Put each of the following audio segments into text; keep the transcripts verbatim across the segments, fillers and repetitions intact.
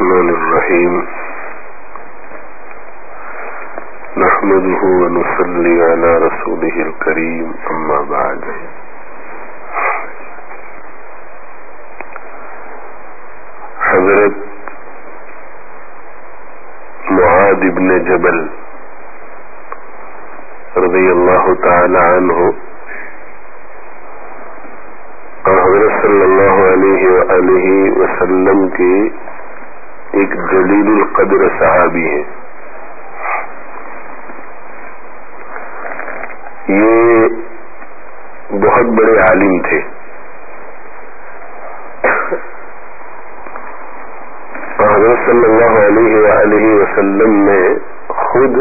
الرحمن الرحيم نحمده ونصلي على رسوله الكريم أما بعد حضرت معاذ بن جبل رضی اللہ تعالی عنہ حضرت صلی اللہ علیہ وآلہ وسلم کے ایک جلیل القدر صحابی ہیں. یہ بہت بڑے عالم تھے. حضرت صلی اللہ علیہ وآلہ وسلم نے خود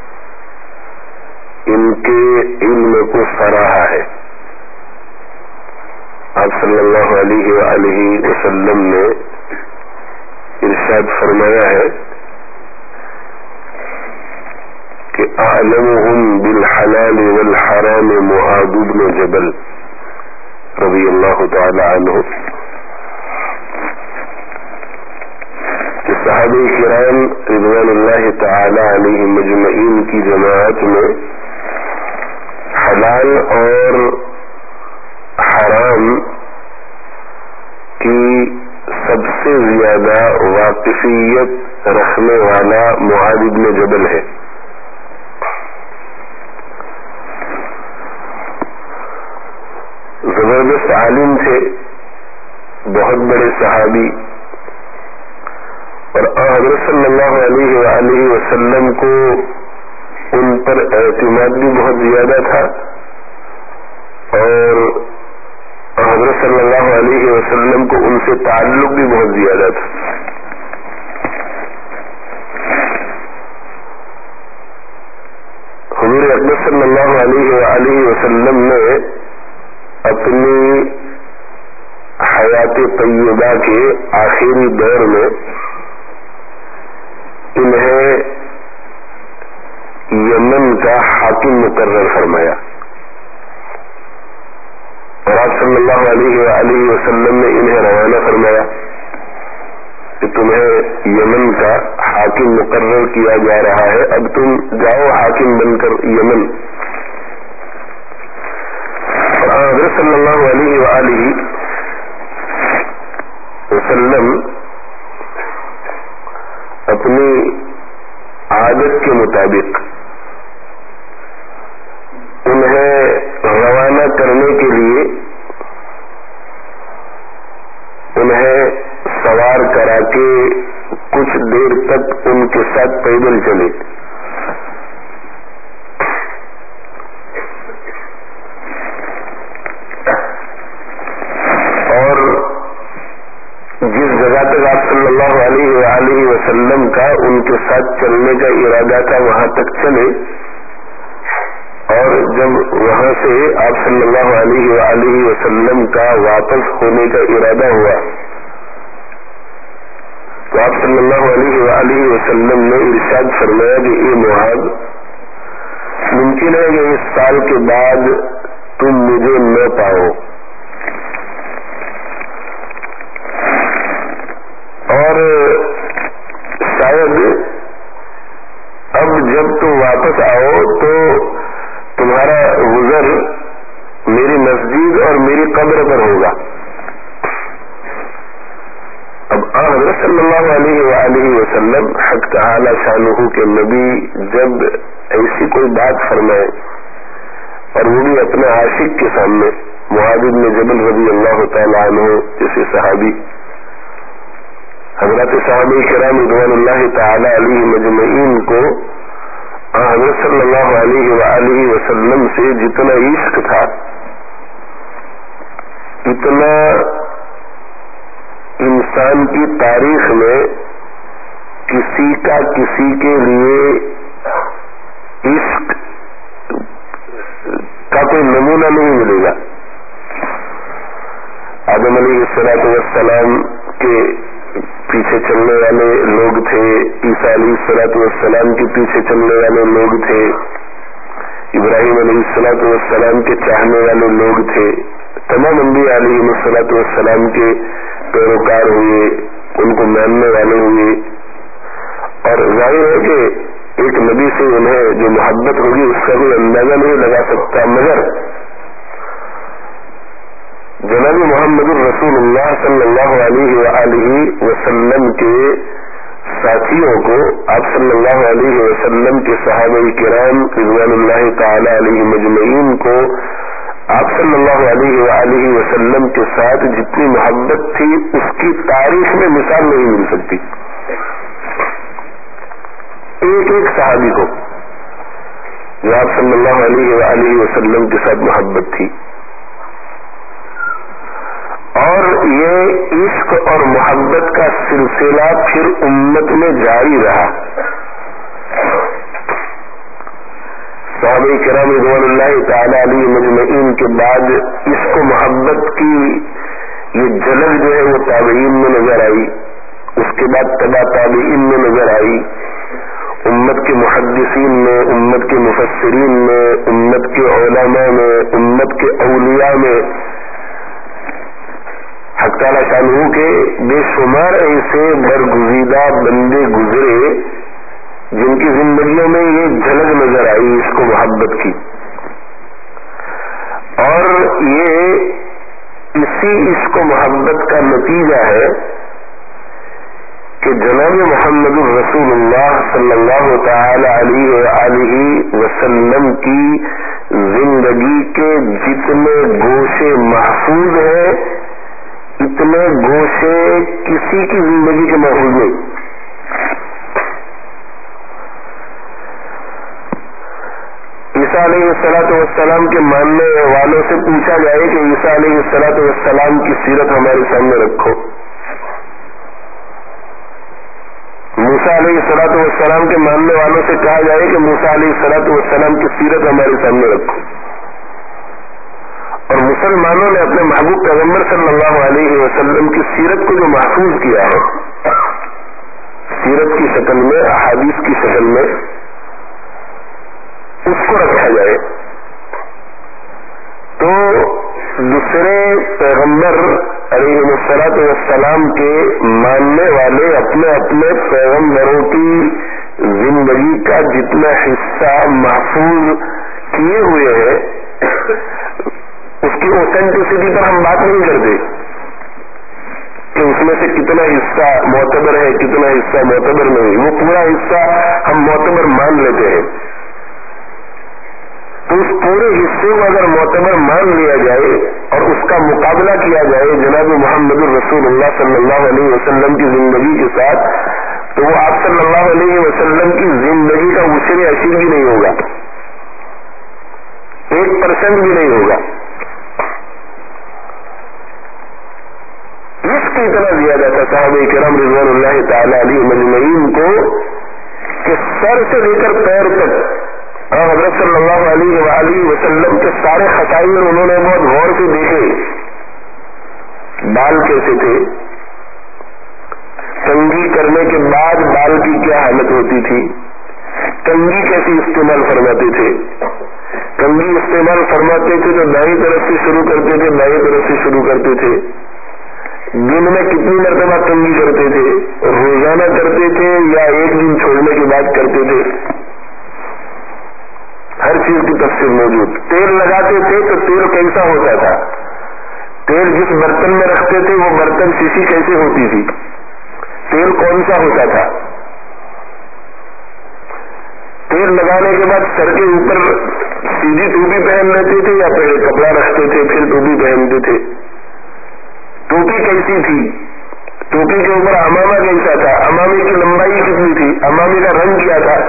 ان کے علم کو سراہا ہے. آپ صلی اللہ علیہ وآلہ وسلم نے ارشاد فرمایا ہے کہ اعلمهم بالحلال والحرام معاذ بن جبل رضی اللہ تعالی عنہ. کہ صحابہ کرام رضوان اللہ تعالی علیہم مجمعین کی جماعت میں حلال اور حرام کی سب سے زیادہ واقفیت رکھنے والا معاذ بن جبل ہے. زبردست عالم تھے, بہت بڑے صحابی, اور حضرت صلی اللہ علیہ وآلہ وسلم کو ان پر اعتماد بھی بہت زیادہ تھا, اور حضرت صلی اللہ علیہ وسلم کو ان سے تعلق بھی بہت زیادہ تھا. حضور اکرم صلی اللہ علیہ وآلہ وسلم نے اپنی حیات طیبہ کے آخری دور میں انہیں یمن کا حاکم مقرر فرمایا, اور آپ صلی اللہ علیہ وآلہ وسلم نے انہیں روانہ فرمایا کہ تمہیں یمن کا حاکم مقرر کیا جا رہا ہے, اب تم جاؤ حاکم بن کر یمن. اور حضرت صلی اللہ علیہ وآلہ وسلم اپنی عادت کے مطابق انہیں روانہ کرنے کے لیے انہیں سوار کرا کے کچھ دیر تک ان کے ساتھ پیدل چلے. اور جس جگہ تک آپ صلی اللہ علیہ وآلہ وسلم کا ان کے ساتھ چلنے کا ارادہ تھا وہاں تک چلے, اور جب وہاں سے آپ صلی اللہ علیہ وآلہ وسلم کا واپس ہونے کا ارادہ ہوا تو آپ صلی اللہ علیہ وآلہ وسلم نے ارشاد فرمایا کہ اے معاذ, ممکن ہے کہ اس سال کے بعد تم مجھے نہ پاؤ, اور شاید اب جب تم واپس آؤ تو تمہارا گزر میری مسجد اور میری قبر پر ہوگا. اب حضرت صلی اللہ علیہ وآلہ وسلم حق تعالی شانہ کے نبی جب ایسی کوئی بات فرمائے, اور وہ بھی اپنے عاشق کے سامنے, معاذ بن جبل رضی اللہ تعالی عنہ جیسے صحابی, حضرت صحابہ کرام رضوان اللہ تعالی علیہ مجمعین کو حضرت صلی اللہ علیہ وآلہ وسلم سے جتنا عشق تھا اتنا انسان کی تاریخ میں کسی کا کسی کے لیے عشق کا کوئی نمونہ نہیں ملے گا. آدم علیہ الصلوۃ والسلام کے پیچھے چلنے والے لوگ تھے, عیسیٰ علیہ الصلوۃ والسلام کے پیچھے چلنے والے لوگ تھے, ابراہیم علیہ الصلوۃ والسلام کے چاہنے والے لوگ تھے, تمام انبیاء علیہ الصلوۃ والسلام کے پیروکار ہوئے, ان کو ماننے والے ہوئے، اور ظاہر ہے کہ ایک نبی سے انہیں جو محبت ہوگی اس کا کوئی اندازہ نہیں لگا سکتا، مگر جناب محمد الرسول اللہ صلی اللہ علیہ وآلہ وسلم کے ساتھیوں کو، آپ صلی اللہ علیہ وسلم کے صحابہ کرام رضوان اللہ تعالی علیہ مجمعین کو آپ صلی اللہ علیہ وآلہ وسلم کے ساتھ جتنی محبت تھی اس کی تاریخ میں مثال نہیں مل سکتی. ایک ایک صحابی کو جو آپ صلی اللہ علیہ وآلہ وسلم کے ساتھ محبت تھی، اور یہ عشق اور محبت کا سلسلہ پھر امت میں جاری رہا. صحابہ کرام رضوان اللہ تعالی علیہ مجمعین کے بعد عشق و محبت کی یہ جھلک جو ہے وہ تابعین میں نظر آئی، اس کے بعد تبع تابعین میں نظر آئی، امت کے محدثین میں، امت کے مفسرین میں، امت کے علماء میں، امت کے اولیاء میں. حق تعالی شانہ کے بے شمار ایسے برگزیدہ بندے گزرے جن کی زندگیوں میں یہ جھلک نظر آئی اس کو محبت کی، اور یہ اسی اس کو محبت کا نتیجہ ہے کہ جناب محمد الرسول اللہ صلی اللہ تعالی علیہ وآلہ وسلم کی زندگی کے جتنے گوشے محفوظ ہیں اتنے گوشے کسی کی زندگی کے محفوظ نہیں. عیسیٰ علیہ الصلوۃ والسلام کے ماننے والوں سے پوچھا جائے کہ عیسیٰ علیہ الصلوۃ والسلام کی سیرت ہمارے سامنے رکھو، موسیٰ علیہ الصلوۃ والسلام کے ماننے والوں سے کہا جائے کہ موسیٰ علیہ الصلوۃ والسلام کی سیرت ہمارے سامنے رکھو، اور مسلمانوں نے اپنے محبوب پیغمبر صلی اللہ علیہ وسلم کی سیرت کو جو محفوظ کیا ہے سیرت کی شکل میں، احادیث کی شکل میں، اس کو رکھا جائے تو دوسرے پیغمبر علیہ الصلوۃ والسلام کے ماننے والے اپنے اپنے پیغمبروں کی زندگی کا جتنا حصہ محفوظ کیے ہوئے ہیں اس کی اوتھینٹسٹی پر ہم بات نہیں کرتے کہ اس میں سے کتنا حصہ معتبر ہے کتنا حصہ معتبر نہیں، وہ پورا حصہ ہم معتبر مان لیتے ہیں. تو اس پورے حصے کو اگر معتبر مان لیا جائے اور اس کا مقابلہ کیا جائے جناب محمد الرسول اللہ صلی اللہ علیہ وسلم کی زندگی کے ساتھ، تو وہ آپ صلی اللہ علیہ وسلم کی زندگی کا عشر عشیر بھی نہیں ہوگا، ایک پرسنٹ بھی نہیں ہوگا. عشق اتنا زیادہ تھا صحابہ کرام رضوان اللہ تعالی علیہ مجمعین کو کہ سر سے لے کر پیر تک حضرت صلی اللہ علیہ وآلہ وسلم کے سارے خصائل انہوں نے بہت غور سے دیکھے. بال کیسے تھے، کنگھی کرنے کے بعد بال کی کیا حالت ہوتی تھی، کنگھی کیسی استعمال فرماتے تھے، کنگھی استعمال فرماتے تھے تو دائیں طرف سے شروع کرتے تھے بائیں طرف سے شروع کرتے تھے، دن میں کتنی مرتبہ کنگھی کرتے تھے، روزانہ کرتے تھے یا ایک دن چھوڑنے کے بعد کرتے تھے، ہر چیز کی تفصیل موجود. تیل لگاتے تھے تو تیل کیسا ہوتا تھا، تیل جس برتن میں رکھتے تھے وہ برتن شیشی کیسے ہوتی تھی، تیل کون سا ہوتا تھا. تیل لگانے کے بعد سر کے اوپر سیدھی ٹوپی پہن لیتے تھے یا پہلے کپڑا رکھتے تھے پھر ٹوپی پہنتے تھے. ٹوپی کیسی تھی، ٹوپی کے اوپر امامہ کیسا تھا، امامے کی لمبائی کتنی تھی، امامے کا رنگ کیا تھا.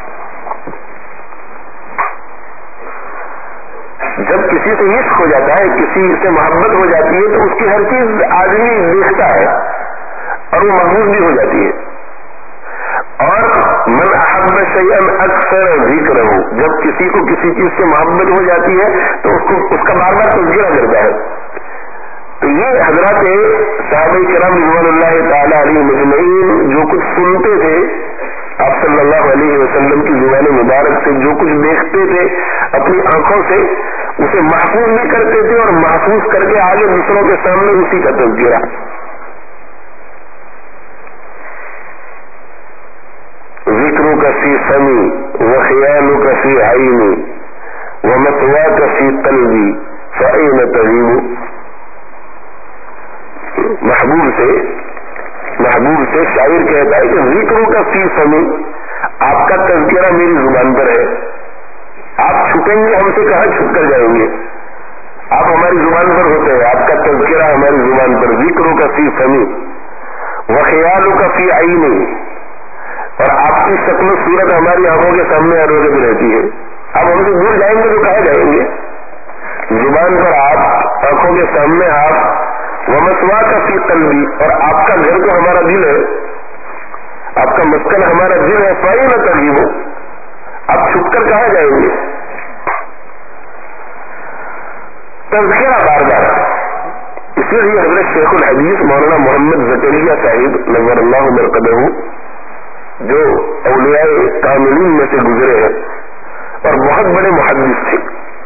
جب کسی سے عشق ہو جاتا ہے، کسی سے محبت ہو جاتی ہے تو اس کی ہر چیز آدمی دیکھتا ہے اور وہ محفوظ بھی ہو جاتی ہے. اور من احب شیئا اکثر ذکرہ، جب کسی کو کسی چیز سے محبت ہو جاتی ہے تو اس کو اس کا بار بار تذکرہ کرتا ہے. تو یہ حضرات صحابہ کرام رضوان اللہ تعالی علیہ مجمعین جو کچھ سنتے تھے آپ صلی اللہ علیہ وسلم کی زبان مبارک سے، جو کچھ دیکھتے تھے اپنی آنکھوں سے، اسے محفوظ بھی کرتے تھے اور محفوظ کر کے آگے دوسروں کے سامنے اسی کا تذکرہ. فی فمی وخیالک فی عینی ومثواک فی قلبی فأین تغیب. محبوب سے محبوب سے شاعر کہتا ہے کہ ذکر کا فی فمی، آپ کا تذکرہ میری زبان پر ہے. آپ چھپیں گے ہم سے کہاں چھپ کر جائیں گے؟ آپ ہماری زبان پر ہوتے ہیں، آپ کا تذکرہ ہماری زبان پر. ذکر کا فی فمی وخیال کا فی عینی، اور آپ کی شکل و صورت ہماری آنکھوں کے سامنے ہر وقت رہتی ہے. آپ ہم سے دور جائیں گے تو کہاں جائیں گے؟ زبان پر آپ، آنکھوں کے سامنے آپ. ومثوا کا فی قلبی، اور آپ کا گھر تو ہمارا دل ہے، آپ کا مسکن ہمارا دل ہے. فائن تغیب، آپ چھپ کر کہاں جائیں گے؟ تذکرہ بار بار. اسی لیے حضرت شیخ الحدیث مولانا محمد زکریا صاحب نور اللہ مرقدہ، جو اولیاء کاملین میں سے گزرے ہیں اور بہت بڑے محدث تھے،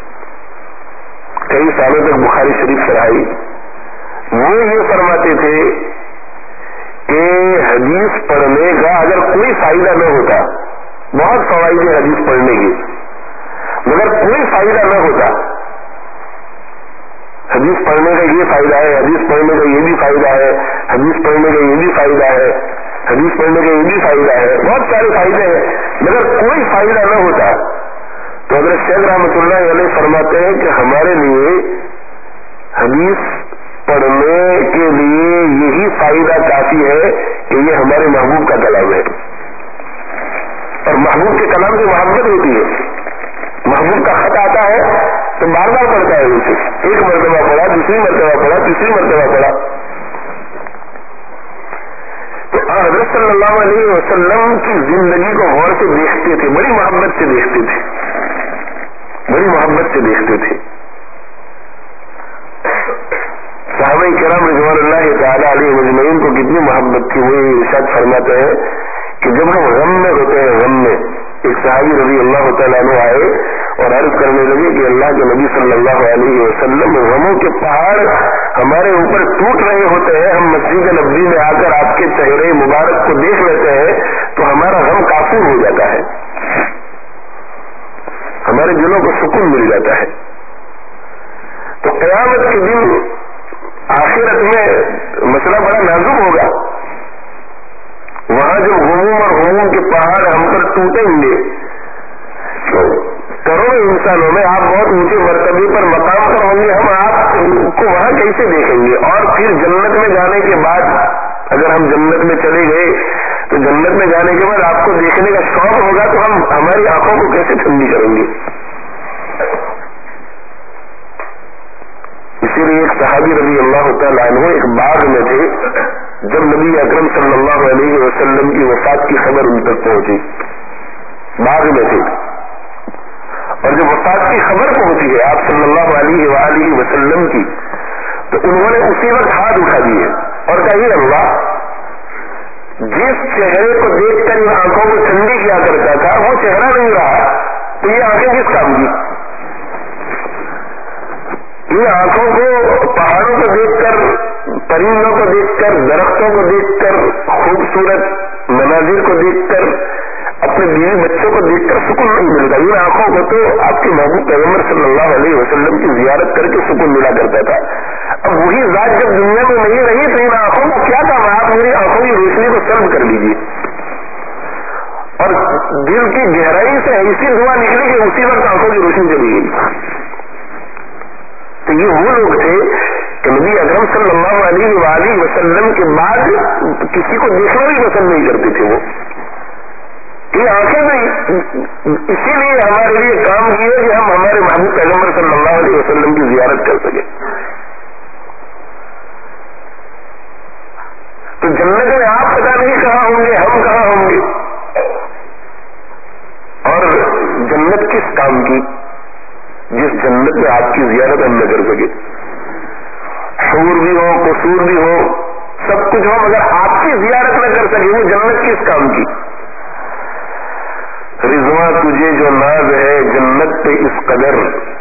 کئی سالوں تک بخاری شریف پڑھائی، وہ یہ فرماتے تھے کہ حدیث پڑھنے کا اگر کوئی فائدہ نہ ہوتا، بہت فوائد ہے حدیث پڑھنے کی، مگر کوئی فائدہ نہ ہوتا. حدیث پڑھنے کا یہ فائدہ ہے، حدیث پڑھنے کا یہ بھی فائدہ ہے، حدیث پڑھنے کا یہ بھی فائدہ ہے، حدیث پڑھنے کا یہ بھی فائدہ ہے، بہت سارے فائدے ہیں، مگر کوئی فائدہ نہ ہوتا تو حضرت شیخ رحمۃ اللہ علیہ فرماتے ہیں کہ ہمارے لیے حدیث پڑھنے کے لیے یہی فائدہ کافی ہے کہ یہ ہمارے محبوب کا کلام ہے. اور محبوب کے کلام سے محبت ہوتی ہے. محبوب کا خط آتا ہے تو بار بار پڑھتا ہے اسے، ایک مرتبہ پڑھا، دوسری مرتبہ پڑھا، تیسری مرتبہ پڑھا. تو حضرت صلی اللہ علیہ وسلم کی زندگی کو غور سے دیکھتے تھے، بڑی محبت سے دیکھتے تھے، بڑی محبت سے دیکھتے تھے. صحابہ کرام رضوان اللہ تعالی علیہ مجمعین کو کتنی محبت تھی. وہ ارشاد فرماتے ہیں کہ جب ہم غم میں ہوتے ہیں، غم میں، ایک صحابی رضی اللہ تعالیٰ عنہ آئے اور عرض کرنے لگے کہ اللہ کے نبی صلی اللہ علیہ وسلم، غموں کے پہاڑ ہمارے اوپر ٹوٹ رہے ہوتے ہیں، ہم مسجد نبوی میں آ کر آپ کے چہرے مبارک کو دیکھ لیتے ہیں تو ہمارا غم کافور ہو جاتا ہے، ہمارے دلوں کو سکون مل جاتا ہے. تو قیامت کے دن آخرت میں مسئلہ بڑا نازک ہوگا. وہاں جو غموم اور غموم کے پہاڑ ہم پر ٹوٹیں گے تو کروڑوں انسانوں میں آپ بہت اونچے مرتبے پر مقام پر ہوں گے، ہم آپ کو وہاں کیسے دیکھیں گے؟ اور پھر جنت میں جانے کے بعد، اگر ہم جنت میں چلے گئے تو جنت میں جانے کے بعد آپ کو دیکھنے کا شوق ہوگا تو ہم ہماری آنکھوں کو کیسے ٹھنڈی کریں گے؟ اسی لیے ایک صحابی رضی اللہ تعالیٰ عنہ ایک باغ میں تھے، جب نبی اکرم صلی اللہ علیہ وسلم کی وفات کی خبر ان تک پہنچی، باغ میں تھے، اور جب وفات کی خبر پہنچی ہے آپ صلی اللہ علیہ وآلہ وسلم کی، تو انہوں نے اسی وقت ہاتھ اٹھا دیے اور کہا اللہ، جس چہرے کو دیکھ کر یہ آنکھوں کو ٹھنڈی کیا کرتا تھا وہ چہرہ نہیں رہا، تو یہ آنکھیں کس کام کی؟ یہ آنکھوں کو پہاڑوں کو دیکھ کر، پرندوں کو دیکھ کر، درختوں کو دیکھ کر، خوبصورت مناظر کو دیکھ کر، اپنے بیوی بچوں کو دیکھ کر سکون نہیں ملتا. ان آنکھوں کو تو آپ کے محبوب پیغمبر صلی اللہ علیہ وسلم کی زیارت کر کے سکون ملا کرتا تھا. اب وہی ذات جب دنیا میں نہیں رہی تو ان آنکھوں کا کیا کام؟ آپ میری آنکھوں کی روشنی کو سلب کر لیجیے. اور دل کی گہرائی سے ایسی دعا نکلی کہ اسی وقت آنکھوں کی روشنی چلی گئی. تو یہ وہ لوگ تھے کہ نبی اکرم صلی اللہ علیہ وآلہ وسلم کے بعد کسی کو دیکھنا بھی پسند نہیں کرتے تھے. وہ یہ آنکھیں بھی اسی لیے ہمارے لیے کام کیے کہ ہم ہمارے محبوب پیغمبر صلی اللہ علیہ وسلم کی زیارت کر سکیں. تو جنت میں آپ پتہ نہیں کہاں ہوں گے، ہم کہاں ہوں گے، اور جنت کس کام کی جس جنت میں آپ کی زیارت ہم نہ کر سکے. حور بھی ہو، قصور بھی ہو، سب کچھ ہو، مگر آپ کی زیارت نہ کر سکے وہ جنت کس کام کی؟ رضواں تجھے جو ناز ہے جنت پہ اس قدر،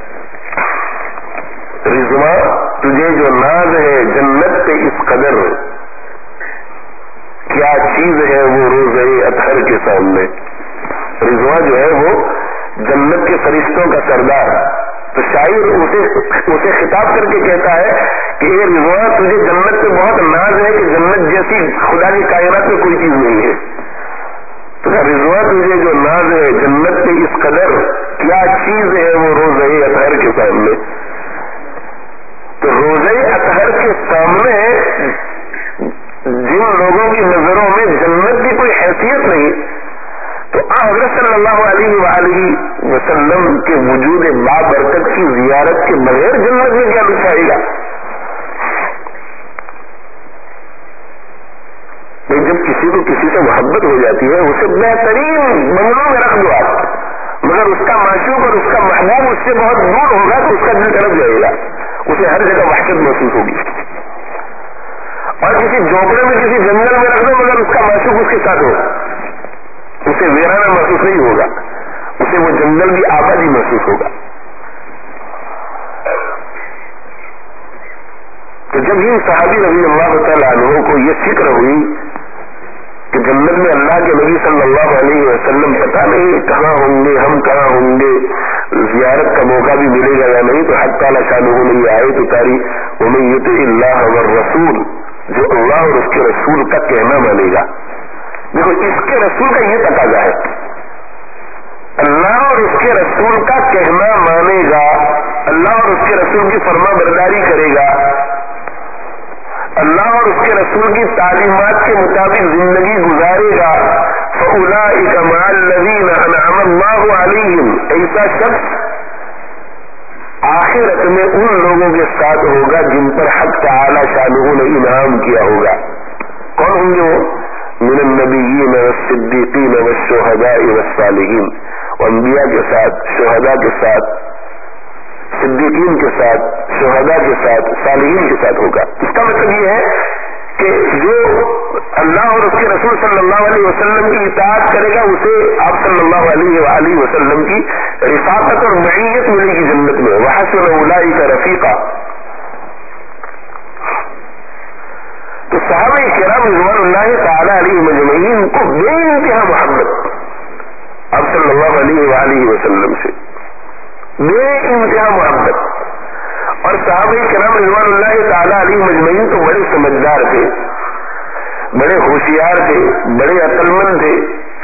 رضواں تجھے جو ناز ہے جنت پہ اس قدر، کیا چیز ہے وہ روزے اطہر کے سامنے. رضوان جو ہے وہ جنت کے فرشتوں کا سردار، تو شاعر اسے اسے خطاب کر کے کہتا ہے کہ اے رضوان، تجھے جنت پہ بہت ناز ہے کہ جنت جیسی خدا کی کائنات میں کوئی چیز نہیں ہے. تو رضوان تجھے جو ناز ہے جنت پہ اس قدر، کیا چیز ہے وہ روزہ اطہر کے سامنے. تو روزہ اطہر کے سامنے جن لوگوں کی نظروں میں جنت کی کوئی حیثیت نہیں، تو حضرت صلی اللہ علیہ وآلہ وسلم کے وجود بابرکت کی زیارت کے بغیر جنت میں کیا بچھائے گا. جب کسی کو کسی سے محبت ہو جاتی ہے اسے بہترین بنگلوں میں رکھ دو آپ، مگر اس کا معشوق اور اس کا محبوب اس سے بہت دور ہوگا تو اس کا دل تڑپ جائے گا، اسے ہر جگہ وحشت محسوس ہوگی. اور کسی جھونپڑے میں کسی جنگل میں رکھ دو مگر اس کا معشوق اس کے ساتھ ہو، اسے ویرانہ محسوس نہیں ہوگا، اسے وہ جنگل کی آبادی محسوس ہوگا. تو جب ہی صحابی رضی اللہ تعالیٰ عنہ کو یہ فکر ہوئی کہ جنت میں اللہ کے نبی صلی اللہ علیہ وسلم پتہ نہیں کہاں ہوں گے، ہم کہاں ہوں گے، زیارت کا موقع بھی ملے گا یا نہیں، تو حق تعالیٰ شانہ نے یہ آیت اتاری وَمَن یُطِعِ اللَّهَ وَالرَّسُولَ، جو اللہ اور اس کے رسول کا کہنا مانے گا. دیکھو اس کے رسول کا یہ تقاضا ہے، اللہ اور اس کے رسول کا کہنا مانے گا، اللہ اور اس کے رسول کی فرما برداری کرے گا، اللہ اور اس کے رسول کی تعلیمات کے مطابق زندگی گزارے گا. فَأُولَٰئِكَ مَعَ الَّذِينَ أَنْعَمَ اللَّهُ عَلَيْهِمْ، ایسا شخص آخرت میں ان لوگوں کے ساتھ ہوگا جن پر حق تعالی شانہ نے انعام کیا ہوگا. کون ہوں گے وہ؟ من النبیین والصدیقین والشہداء والصالحین، انبیاء کے ساتھ، شہداء کے ساتھ، صدیقین کے ساتھ، شہداء کے ساتھ، صالحین کے ساتھ ہوگا. اس کا مطلب یہ ہے کہ جو اللہ اور اس کے رسول صلی اللہ علیہ وسلم کی اطاعت کرے گا اسے آپ صلی اللہ علیہ وآلہ وسلم کی رفاقت اور معیت ملے گی جنت میں. وحسن اولئک رفیقا. تو صحابہ کرام رضوان اللہ تعالی علیہ مجمعین کو بے انتہا محبت آپ صلی اللہ علیہ وآلہ وسلم سے، بے انتہا محبت. اور صحابہ کرام رضوان اللہ تعالی علیہ مجمعین تو بڑے سمجھدار تھے، بڑے ہوشیار تھے، بڑے عقل مند تھے،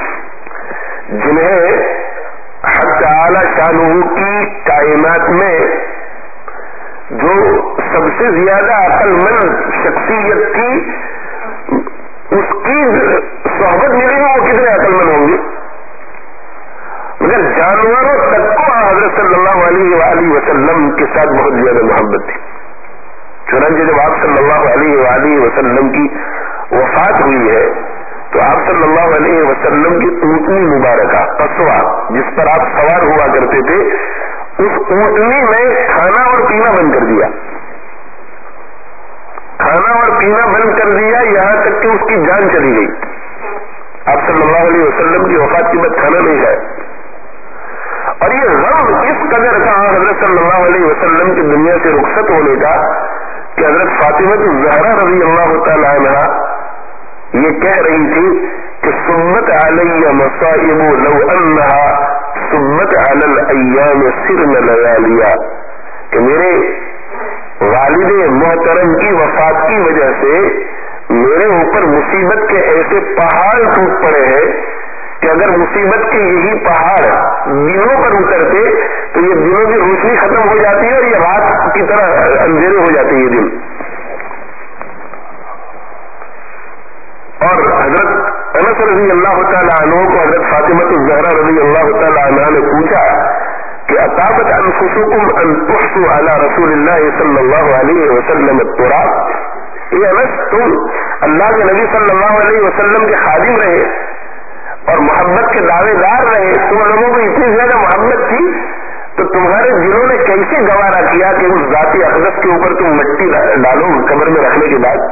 جنہیں حق تعالی شانہ کی کائنات میں جو سب سے زیادہ عقل مند شخصیت تھی اس کی صحبت ملی ہو، وہ کتنے عقل مند ہوں گے. مگر جانوروں تک کو حضرت صلی اللہ علیہ وآلہ وسلم کے ساتھ بہت زیادہ محبت تھی. چنانچہ جب آپ صلی اللہ علیہ وآلہ وسلم کی وفات ہوئی ہے تو آپ صلی اللہ علیہ وسلم کی اونٹنی مبارکہ قصوہ جس پر آپ سوار ہوا کرتے تھے، اس اونٹنی میں کھانا اور پینا بند کر دیا، کھانا اور پینا بند کر دیا یہاں تک کہ اس کی جان چلی گئی. آپ صلی اللہ علیہ وسلم کی وفات کے بعد کھانا نہیں کھایا. اور یہ غم اس قدر تھا حضرت صلی اللہ علیہ وسلم کی دنیا سے رخصت ہونے کا کہ حضرت فاطمہ الزہرا رضی اللہ تعالی عنہا یہ کہہ رہی تھی کہ سمت علیہ مصائب لو انہا سمت علی الایام سرن لیالیا، کہ میرے والد محترم کی وفات کی وجہ سے میرے اوپر مصیبت کے ایسے پہاڑ ٹوٹ پڑے ہیں کہ اگر مصیبت کے یہی پہاڑ دنوں پر اترتے تو یہ دنوں کی روشنی ختم ہو جاتی ہے اور یہ رات کی طرح اندھیرے ہو جاتے یہ دن. اور حضرت انس رضی اللہ تعالیٰ عنہ کو حضرت فاطمہ الزہرا رضی اللہ تعالیٰ عنہ نے پوچھا کہ اطابت انفسکم ان تحصوا علی رسول اللہ صلی اللہ علیہ وسلم التراب، یہ انس تم اللہ کے نبی صلی اللہ علیہ وسلم کے خادم رہے اور محبت کے دعوے دار رہے، تم لوگوں کو اتنی زیادہ محبت تھی تو تمہارے دلوں نے کیسے گوارا کیا کہ اس ذات اقدس کے اوپر تم مٹی ڈالو قبر میں رکھنے کے بعد؟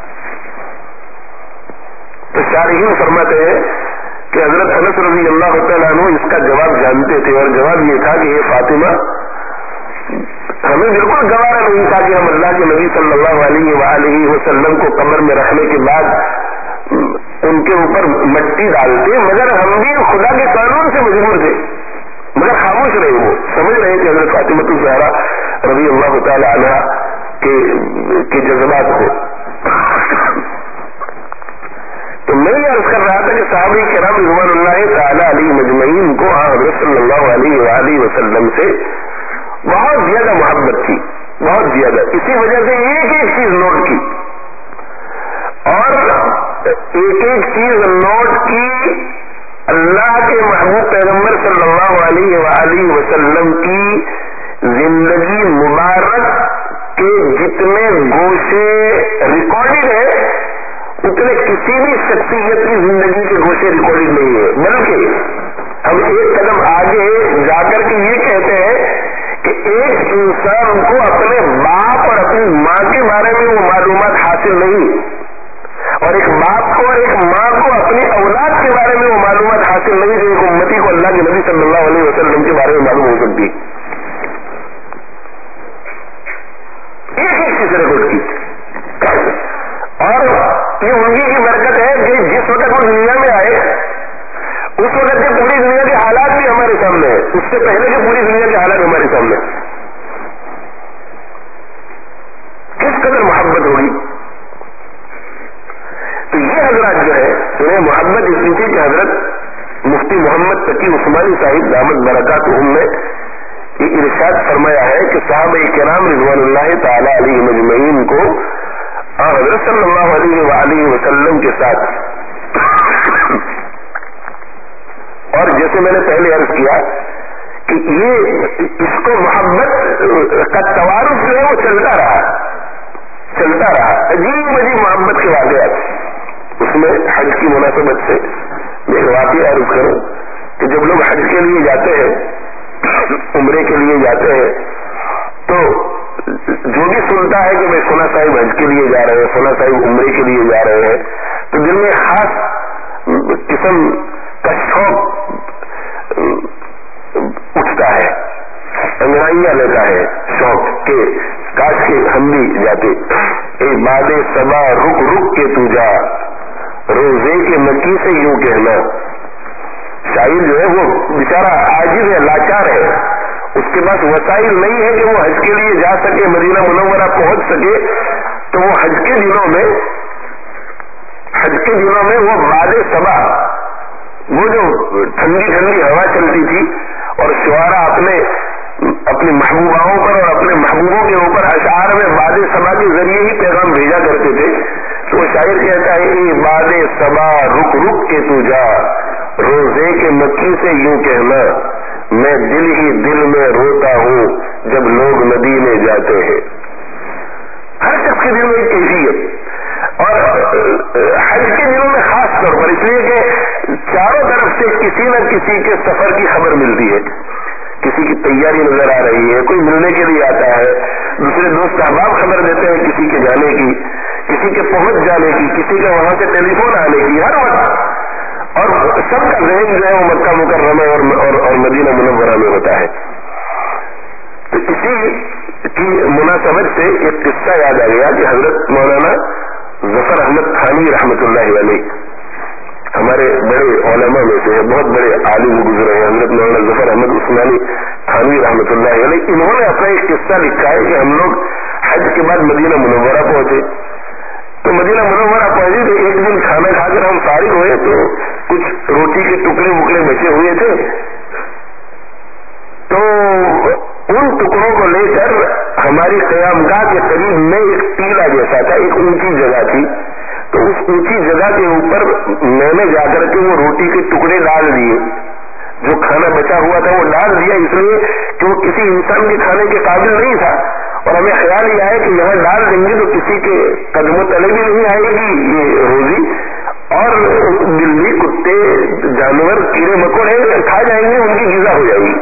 تو شارحین فرماتے ہیں کہ حضرت انس رضی اللہ تعالیٰ عنہ اس کا جواب جانتے تھے، اور جواب یہ تھا کہ یہ فاطمہ ہمیں بالکل گوارا نہیں تھا کہ ہم اللہ کے نبی صلی اللہ علیہ وآلہ وسلم کو قبر میں رکھنے کے بعد ان کے اوپر مٹی ڈالتے، مگر ہم بھی خدا کے قانون سے مجبور تھے، مگر خاموش رہے، وہ سمجھ رہے کہ حضرت فاطمہ الزہرا رضی اللہ تعالی عنہ کے, کے جذبات ہو۔ تو میں یہ عرض کر رہا تھا کہ صحابہ کرام رضوان اللہ تعالی علیہ مجمعین کو حضرت صلی اللہ علیہ وآلہ وسلم سے بہت زیادہ محبت تھی، بہت زیادہ، اسی وجہ سے ایک ایک چیز نوٹ کی، اور ایک ایک چیز نوٹ کی اللہ کے محبوب پیغمبر صلی اللہ علیہ وآلہ وسلم کی زندگی مبارک کے جتنے گوشے ریکارڈڈ ہیں اتنے کسی بھی شخصیت کی زندگی کے گوشے ریکارڈڈ نہیں ہے، بلکہ ہم ایک قدم آگے جا کر کے یہ کہتے ہیں کہ ایک انسان کو اپنے باپ اور اپنی ماں کے بارے میں وہ معلومات حاصل نہیں، اور ایک باپ کو اور ایک ماں کو اپنی اولاد کے بارے میں وہ معلومات حاصل نہیں جو ایک امتی کو اللہ کے نبی صلی اللہ علیہ وسلم کے بارے میں معلوم ہو سکتی، ایک ایک چیز ریکارڈ کی۔ اور یہ انہی کی برکت ہے کہ جس وقت وہ دنیا میں آئے اس وقت کے پوری دنیا کے حالات بھی ہمارے سامنے ہیں، اس سے پہلے کے پوری دنیا کے حالات ہمارے سامنے، کس قدر محبت ہوگی۔ تو یہ حضرات جو ہے انہیں محبت اتنی تھی کہ حضرت مفتی محمد تقی عثمانی صاحب دامت برکاتہم نے یہ ارشاد فرمایا ہے کہ صحابہ کرام رضوان اللہ تعالی علیہ مجمعین کو حضرت صلی اللہ علیہ وآلہ وسلم کے ساتھ، اور جیسے میں نے پہلے عرض کیا کہ یہ اس کو محبت کا توارث جو ہے وہ چلتا رہا چلتا رہا عجیب عجیب محبت کے واقعات۔ اس میں حج کی مناسبت سے میں ایک واقعہ عرض کروں کہ جب لوگ حج کے لیے جاتے ہیں، عمرے کے لیے جاتے ہیں، تو جو بھی سنتا ہے کہ بھائی سونا صاحب حج کے لیے جا رہے ہیں، سونا صاحب عمرے کے لیے جا رہے ہیں، تو دل میں خاص قسم کا شوق اٹھتا ہے، انگڑائیاں لیتا ہے شوق کہ کاش کے ہم بھی جاتے۔ اے باد صبا رک رک کے تو جا، روزے کے مکی سے یوں کہنا۔ شاعر جو ہے وہ بیچارہ عاجز ہے، لاچار ہے، اس کے پاس وسائل نہیں ہے کہ وہ حج کے لیے جا سکے، مدینہ منورہ پہنچ سکے، تو وہ حج کے دنوں میں حج کے دنوں میں وہ باد صبا، وہ جو ٹھنڈی ٹھنڈی ہوا چلتی تھی اور شعراء اپنے اپنی محبوباؤں پر اور اپنے محبوبوں کے اوپر اشعار میں باد صبا کے ذریعے ہی پیغام بھیجا کرتے تھے، تو وہ شاعر کہتا ہے اے باد صبا رک رک کے تو جا، روزے کے مکی سے یوں کہنا، میں دل ہی دل میں روتا ہوں جب لوگ مدینے جاتے ہیں۔ ہر شخص کے دل میں ایک کیفیت، اور حج کے دنوں میں خاص طور پر اس لیے کہ چاروں طرف سے کسی نہ کسی کے سفر کی خبر ملتی ہے، کسی کی تیاری نظر آ رہی ہے، کوئی ملنے کے لیے آتا ہے، دوسرے دوست احباب خبر دیتے ہیں کسی کے جانے کی، کسی کے پہنچ جانے کی، کسی کے وہاں سے ٹیلی فون آنے کی، ہر وقت، اور سب کا ذہن جو ہے وہ مکہ مکرمہ اور, اور, اور مدینہ منورہ میں ہوتا ہے۔ تو اسی کی مناسبت سے ایک قصہ یاد آ گیا کہ حضرت مولانا ظفر احمد تھانوی رحمۃ اللہ علیہ ہمارے بڑے علماء میں سے بہت بڑے عالم گزرے ہیں، حضرت مولانا ظفر احمد عثمانی تھانوی رحمۃ اللہ علیہ، انہوں نے اپنا ایک قصہ لکھا ہے کہ ہم لوگ حج کے بعد مدینہ منورہ پہنچے، تو مدینہ منورہ پہنچے تو ایک دن کھانا کھا کر ہم فارغ ہوئے تو کچھ روٹی کے ٹکڑے وکڑے بچے ہوئے تھے، تو ان ٹکڑوں کو لے کر ہماری قیامگاہ کے قریب میں ایک ٹیلا جیسا تھا، ایک اونچی جگہ تھی، تو اس اونچی جگہ کے اوپر میں نے جا کر کے وہ روٹی کے ٹکڑے ڈال دیے، جو کھانا بچا ہوا تھا وہ ڈال دیا، اس لیے کہ وہ کسی انسان کے کھانے کے قابل نہیں تھا، اور ہمیں خیال یہ آیا کہ یہاں ڈال دیں گے تو کسی کے قدم و تلے بھی نہیں آئے گی یہ روزی، اور بلی کتے جانور کیڑے مکوڑے کھا جائیں گے، ان کی غذا ہو جائے گی۔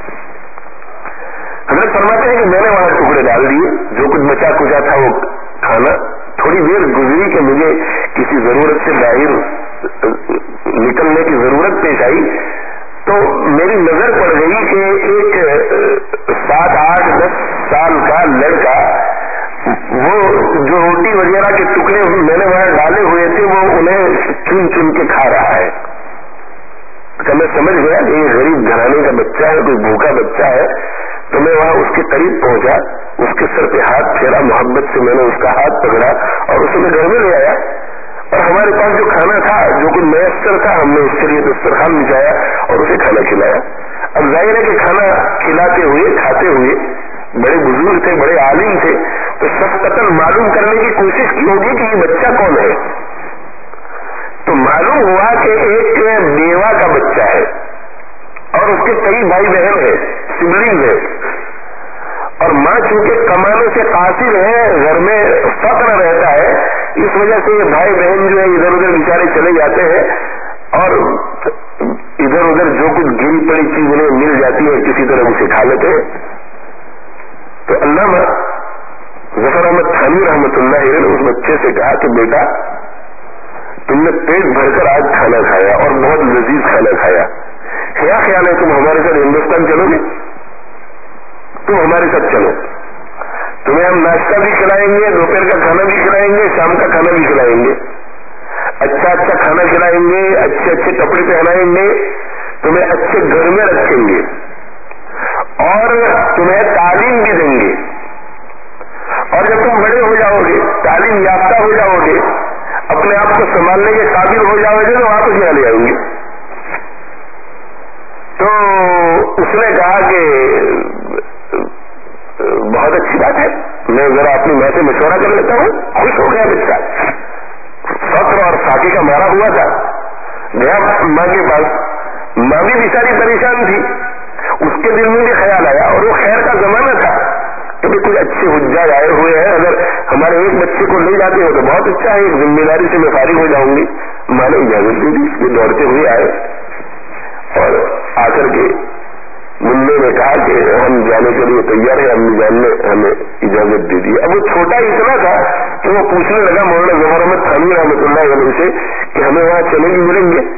حضرت فرماتے ہیں کہ میں نے وہاں ٹکڑے ڈال دیے، جو کچھ بچا کچا تھا وہ کھانا، تھوڑی دیر گزری کہ مجھے کسی ضرورت سے باہر نکلنے کی ضرورت پیش آئی، تو میری نظر پڑ گئی کہ ایک سات آٹھ دس سال کا لڑکا وہ جو روٹی وغیرہ کے ٹکڑے میں نے وہاں ڈالے ہوئے تھے وہ انہیں چن چن کے کھا رہا ہے. تو میں سمجھ گیا کہ یہ غریب گھرانے کا بچہ ہے, کوئی بھوکا بچہ ہے. تو میں وہاں اس کے قریب پہنچا, اس کے سر پہ ہاتھ پھیرا, محبت سے میں نے اس کا ہاتھ پکڑا اور اسے میں گھر میں لے آیا. اور ہمارے پاس جو کھانا تھا, جو کچھ میسر تھا, ہم نے اس کے لیے دسترخوان بچھایا اور اسے کھانا کھلایا. اب ظاہر ہے کہ کھانا کھلاتے ہوئے کھاتے ہوئے بڑے بزرگ تھے, بڑے عالم تھے, تو سب قتل معلوم کرنے کی کوشش کی ہوگی کہ یہ بچہ کون ہے. تو معلوم ہوا کہ ایک بیوہ کا بچہ ہے اور اس کے کئی بھائی بہن ہیں, سبلنگ ہے, اور ماں چونکہ کمانے سے قاصر ہے, گھر میں فقر رہتا ہے, اس وجہ سے یہ بھائی بہن جو ہے ادھر ادھر بیچارے چلے جاتے ہیں اور ادھر ادھر جو کچھ گری پڑی چیز انہیں مل جاتی ہے کسی طرح اسے کھا لیتے ہیں. تو علامہ ظفر احمد تھانوی رحمۃ اللہ علیہ نے اس بچے سے کہا کہ بیٹا تم نے پیٹ بھر کر آج کھانا کھایا اور بہت لذیذ کھانا کھایا, کیا خیال ہے تم ہمارے ساتھ ہندوستان چلو گے؟ تم ہمارے ساتھ چلو, تمہیں ہم ناشتہ بھی کھلائیں گے, دوپہر کا کھانا بھی کھلائیں گے, شام کا کھانا بھی کھلائیں گے, اچھا اچھا کھانا کھلائیں گے, اچھے اچھے کپڑے پہنائیں گے, تمہیں اچھے گھر میں رکھیں گے اور تمہیں تعلیم بھی دیں گے. اور جب تم بڑے ہو جاؤ گے, تعلیم یافتہ ہو جاؤ گے, اپنے آپ کو سنبھالنے کے قابل ہو جاؤ گے, تو واپس یہاں لے آئیں گے. تو اس نے کہا کہ بہت اچھی بات ہے, میں ذرا اپنی ماں سے مشورہ کر لیتا ہوں. خوش ہو گیا بچہ, فقر اور فاقے کا مارا ہوا تھا, گیا ماں کے پاس. ماں بھی بیچاری پریشان تھی, اس کے دل میں بھی خیال آیا, اور وہ خیر کا زمانہ تھا کہ کوئی اچھے حجاج آئے ہوئے ہیں, اگر ہمارے ایک بچے کو لے جاتے ہو تو بہت اچھا ہے, ایک ذمہ داری سے میں فارغ ہو جاؤں گی. ماں نے اجازت دی تھی, یہ دوڑتے ہوئے آئے اور آ کر کے منہ نے کہا کہ ہم جانے کے لیے تیار ہیں, امی جان نے ہمیں اجازت دے دی. اب وہ چھوٹا اتنا تھا کہ وہ پوچھنے لگا مولانا ظفر احمد تھانوی رحمۃ اللہ علیہ سے کہ ہمیں وہاں چلے گی ملیں گے.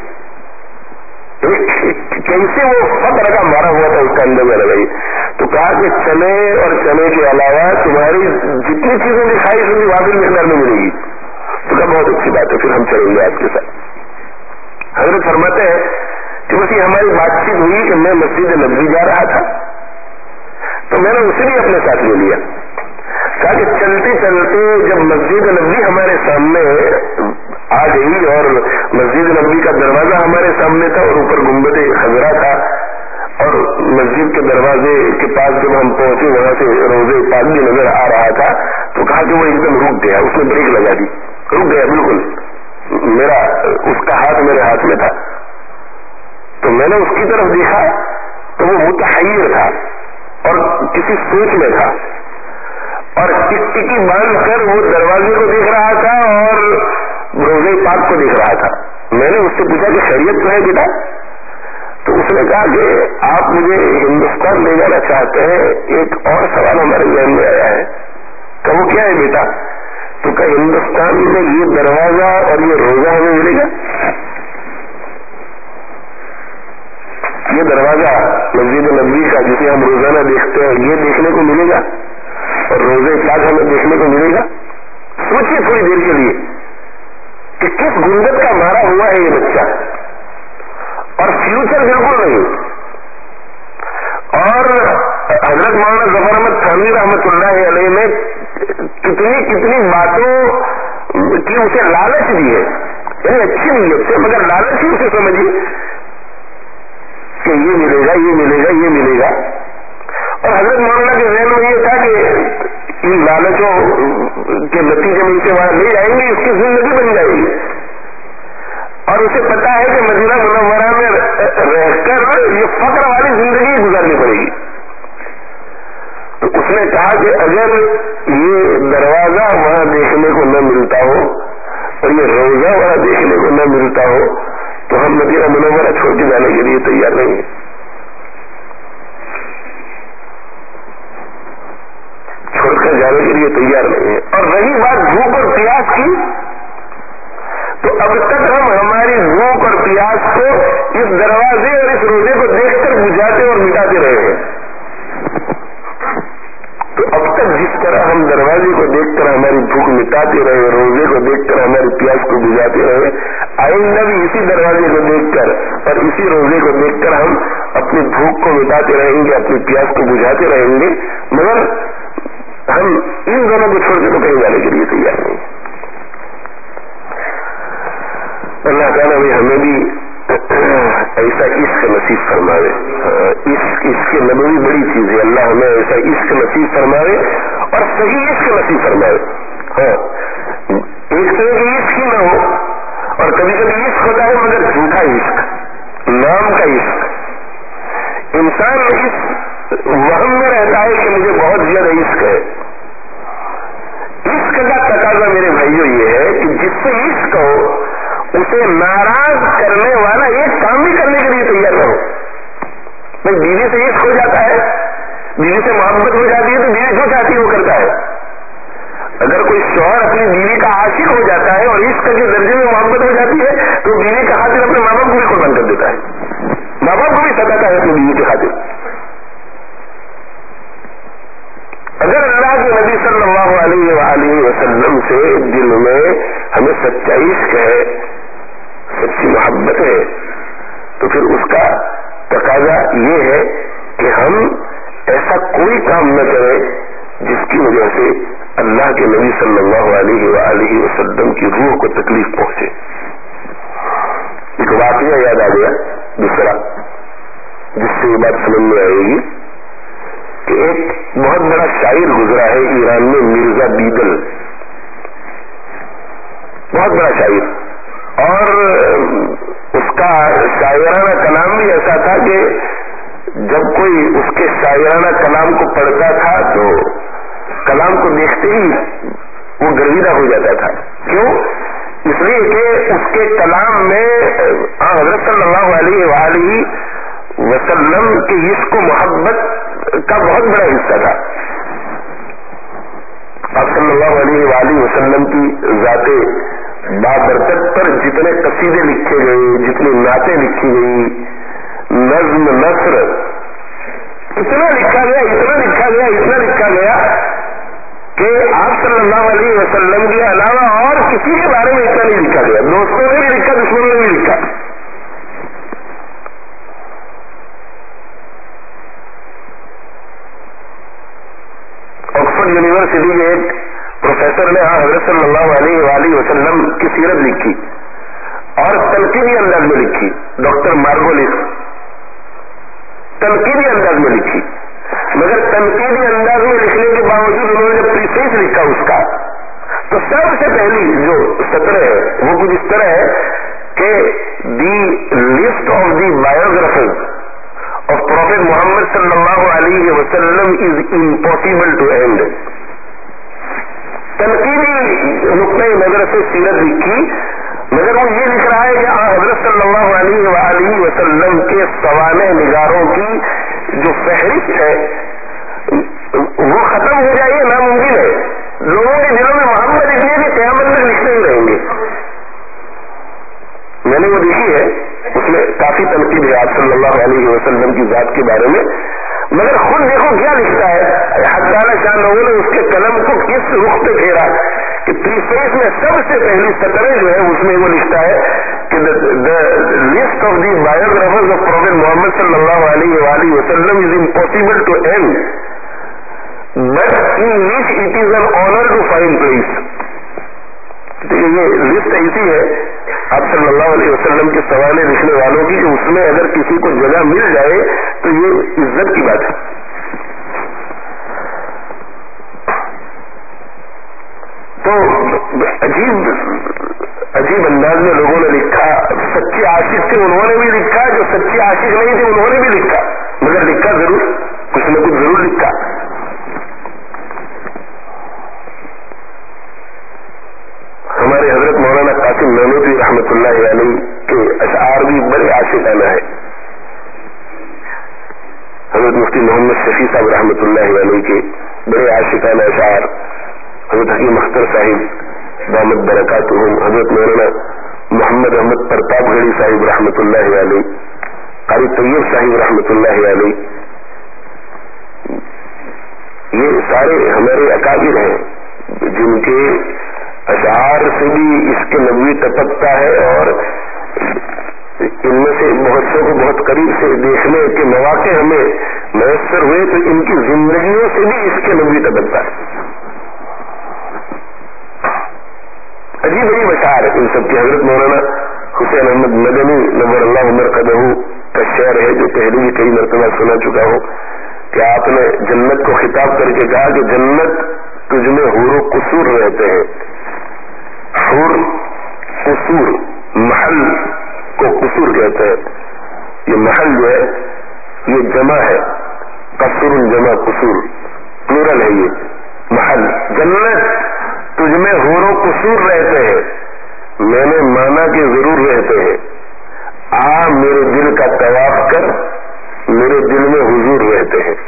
کیسے وہ فقر کا مارا ہوا تھا اس کا اندازہ لگائی. تو کہا کہ چنے اور چنے کے علاوہ تمہاری جتنی چیزوں کی خواہش ہوگی واضح مقدار میں ملے گی. تو کہا بہت اچھی بات ہے, پھر ہم چلیں گے آپ کے ساتھ. حضرت فرماتے ہیں کہ بس یہ ہماری بات چیت ہوئی کہ میں مسجد نبوی جا رہا تھا, تو میں نے اسے بھی اپنے ساتھ لے لیا. کہا کہ چلتے چلتے جب مسجد نبوی ہمارے سامنے آ گئی اور مسجد نبوی کا دروازہ ہمارے سامنے تھا اور اوپر گنبد خضرا تھا, اور مسجد کے دروازے کے پاس جب ہم پہنچے وہاں سے روزے پاک بھی نظر آ رہا تھا, تو کہا کہ وہ ایک دم رک گیا, اس نے بریک لگا دی, رک گیا بالکل. میرا اس کا ہاتھ میرے ہاتھ میں تھا, تو میں نے اس کی طرف دیکھا تو وہ متحیر تھا اور کسی سوچ میں تھا, اور ٹکٹکی باندھ کر وہ دروازے کو دیکھ رہا تھا اور روزے پاک کو دیکھ رہا تھا. میں نے اس سے پوچھا کہ خیریت تو ہے بیٹا؟ تو اس نے کہا کہ آپ مجھے ہندوستان لے جانا چاہتے ہیں, ایک اور سوال ہمارے ذہن میں آیا ہے. کہ وہ کیا ہے بیٹا؟ تو کہ ہندوستان میں یہ دروازہ اور یہ روزہ ہمیں ملے گا؟ یہ دروازہ مسجد نبوی کا جسے ہم روزانہ دیکھتے ہیں یہ دیکھنے کو ملے گا اور روزے پاک ہمیں دیکھنے کو ملے گا؟ سوچیے تھوڑی دیر کے لیے کہ کس گنبد کا مارا ہوا ہے یہ بچہ, اور فیوچر بالکل نہیں. اور حضرت مولانا ظفر احمد تھانوی رحمۃ اللہ علیہ نے کتنی کتنی باتوں کی اسے لالچ دی ہے, یعنی اچھی نیت سے مگر لالچ ہی اسے سمجھیے کہ یہ ملے گا یہ ملے گا یہ ملے گا. اور حضرت مولانا کے ذہن میں یہ تھا کہ ان لالچوں کے نتیجے میں اسے وہاں لے جائیں گے, اس کی زندگی بن جائے گی, اور اسے پتا ہے کہ مدینہ منورہ میں رہ کر یہ فقر والی زندگی گزارنی پڑے گی. تو اس نے کہا کہ اگر یہ دروازہ وہاں دیکھنے کو نہ ملتا ہو اور یہ روزہ وہاں دیکھنے کو نہ ملتا ہو تو ہم مدینہ منورہ چھوڑ کے جانے کے لیے تیار نہیں ہیں. چھوڑ کر جانے کے لیے تیار نہیں ہے. اور رہی بات بھوک اور پیاس کی, تو اب تک ہم ہماری بھوک اور پیاس کو اس دروازے اور اس روزے کو دیکھ کر بجھاتے اور مٹاتے رہے ہیں. تو اب تک جس طرح हम दरवाजे को देखकर हमारी भूख मिटाते रहे, रोजे को देखकर हमारी प्यास को बुझाते रहे, आइंदा भी इसी दरवाजे को देखकर और इसी रोजे को देखकर हम अपनी भूख को मिटाते रहेंगे, अपनी प्यास को बुझाते रहेंगे, मगर हम इन दोनों को छोड़कर तो कहीं जाने के लिए तैयार नहीं। अल्लाह ताला भी हमें भी ऐसा इश्क नसीब फरमावे। इश्क इसके नबवी बड़ी चीज है, अल्लाह हमें ऐसा इश्क नसीब फरमावे और सही इश्क नसीब फरमावे। हाँ, एक तो एक इश्क ही ना हो, और कभी कभी इश्क होता है मगर झूठा इश्क, नाम का इश्क। इंसान इस वहम में रहता है कि मुझे बहुत ज्यादा इश्क है। इश्क का तकाजा मेरे भाइयों ये है कि जिससे इश्क हो उसे नाराज करने वाला एक काम भी करने के लिए तैयार ना हो। भाई बीवी से इश्क हो जाता है, बीवी से मोहब्बत हो जाती है, तो बीवी जो चाहती है वो करता है। अगर कोई शौहर अपनी बीवी का आशिक हो जाता है और इश्क के दर्जे में मोहब्बत हो जाती है तो बीवी का खातिर अपने माँ बाप को भी कुर्बान कर देता है, माँ बाप को भी सताता है अपनी बीवी के खातिर। अगर अल्लाह के नबी सल्लल्लाहु अलैहि वसल्लम से दिल में हमें सच्चा इश्क है, सच्ची मोहब्बत है, तो फिर उसका तकाजा ये है कि हम ऐसा कोई काम न करें जिसकी वजह से अल्लाह के नबी सल्लल्लाहु अलैहि वसल्लम की रूह को तकलीफ पहुंचे। एक वाकया याद आ गया दूसरा, जिससे ये बात समझ में आएगी कि एक बहुत बड़ा शायर गुजरा है ईरान में, मिर्जा बीदल, बहुत बड़ा शायर, और उसका शायराना कलाम भी ऐसा था कि जब कोई उसके शायराना कलाम को पढ़ता था तो कलाम को देखते ही वो गर्विदा हो जाता था। क्यों? इसलिए कि उसके कलाम में हज़रत सल्लल्लाहु अलैहि वसल्लम के इश्क व मोहब्बत का बहुत बड़ा हिस्सा था। आप सल्लल्लाहु अलैहि वसल्लम की जाते बाबरकत पर जितने कसीदे लिखे गए, जितनी नातें लिखी गई, नज्म नस्र, इतना लिखा गया इतना लिखा गया इतना लिखा गया कि आप सल्लल्लाहु अलैहि वसल्लम के अलावा और किसी के बारे में इतना नहीं लिखा गया। दोस्तों ने भी लिखा, दुश्मनों ने भी लिखा। ऑक्सफोर्ड यूनिवर्सिटी के एक प्रोफेसर ने हज़रत सल्लल्लाहु अलैहि वसल्लम की सीरत लिखी और तनकीदी अंदाज में लिखी। डॉक्टर मार्गोलिस तनकीदी अंदाज में लिखी, मगर तनकीदी अंदाज में लिखने के बावजूद उन्होंने जब प्रीफेस लिखा उसका, तो सबसे पहली जो सत्र है वो कुछ इस तरह है कि the list of the biographers of Prophet Muhammad sallallahu alaihi wasallam is impossible to end. तनकीदी नुक्ते नजर से सीरत लिखी, मगर वो ये लिख रहा है कि हज़रत सल्लल्लाहु अलैहि वसल्लम के सवाने निगारों की जो फहरिस्त है वो खत्म हो जाए नामुमकिन है। लोगों के दिलों में मोहब्बत इसलिए कि क़यामत तक लिखते ही रहेंगे। मैंने वो देखी है, उसमें काफी तनकीद है आप सल्लल्लाहु अलैहि वसल्लम की जात के बारे में, मगर खुद देखो क्या लिखता है। हज़रत शाह लोगों ने उसके कलम को किस रुख पे फेरा कि प्रीफेस में सबसे पहली सतरें जो है उसमें वो लिखता है कि the list of the biographers of Prophet Muhammad सल्लल्लाहु अलैहि वसल्लम is impossible to end, but in which it is an honour to find place. ये लिस्ट ऐसी है आप सल्लल्लाहु अलैहि वसल्लम के सवाले लिखने वालों की, उसमें अगर किसी को जगह मिल जाए तो ये इज्जत की बात है। तो अजीब अजीब अंदाज में लोगों ने लिखा। सच्चे आशिक थे उन्होंने भी लिखा, जो सच्चे आशिक नहीं थे उन्होंने भी लिखा, मगर लिखा जरूर, कुछ न कुछ जरूर लिखा। हमारे हजरत मौलाना कासिम नैनोती रहमतुल्लाह अलैह के अशआर भी बड़े आशिकाना है। हजरत मुफ्ती मोहम्मद शफी साहब रहमतुल्लाह अलैह के बड़े आशिकाना अशआर, हजरत हकीम अख्तर साहिब दामद बरकातुहुम, हजरत मौलाना मोहम्मद अहमद प्रतापगढ़ी साहिब रहमतुल्लाह अलैह, कारी तैयब साहिब रहमतुल्लाह अलैह, یہ سارے ہمارے اکابر ہیں جن کے اشعار سے بھی اس کے نبوی ٹپکتا ہے، اور ان میں سے بہت سو کو بہت قریب سے دیکھنے کے مواقع ہمیں میسر ہوئے تو ان کی زندگیوں سے بھی اس کے نبوی ٹپکتا ہے. عجیب عجیب اشعار ان سب کے. حضرت مولانا حسین احمد مدنی نور اللہ عمر قدہ کا شعر ہے جو پہلے بھی کئی مرتبہ سنا چکا ہوں کہ آپ نے جنت کو خطاب کر کے کہا کہ جنت تجھ میں حور و قصور رہتے ہیں. حور قصور، محل کو قصور کہتے ہیں. یہ محل جو ہے یہ جمع ہے، قصور جمع قصور پلورل ہے. یہ محل جنت تجھ میں حور و قصور رہتے ہیں، میں نے مانا کہ ضرور رہتے ہیں. آ میرے دل کا طواف کر، میرے دل میں حضور رہتے ہیں.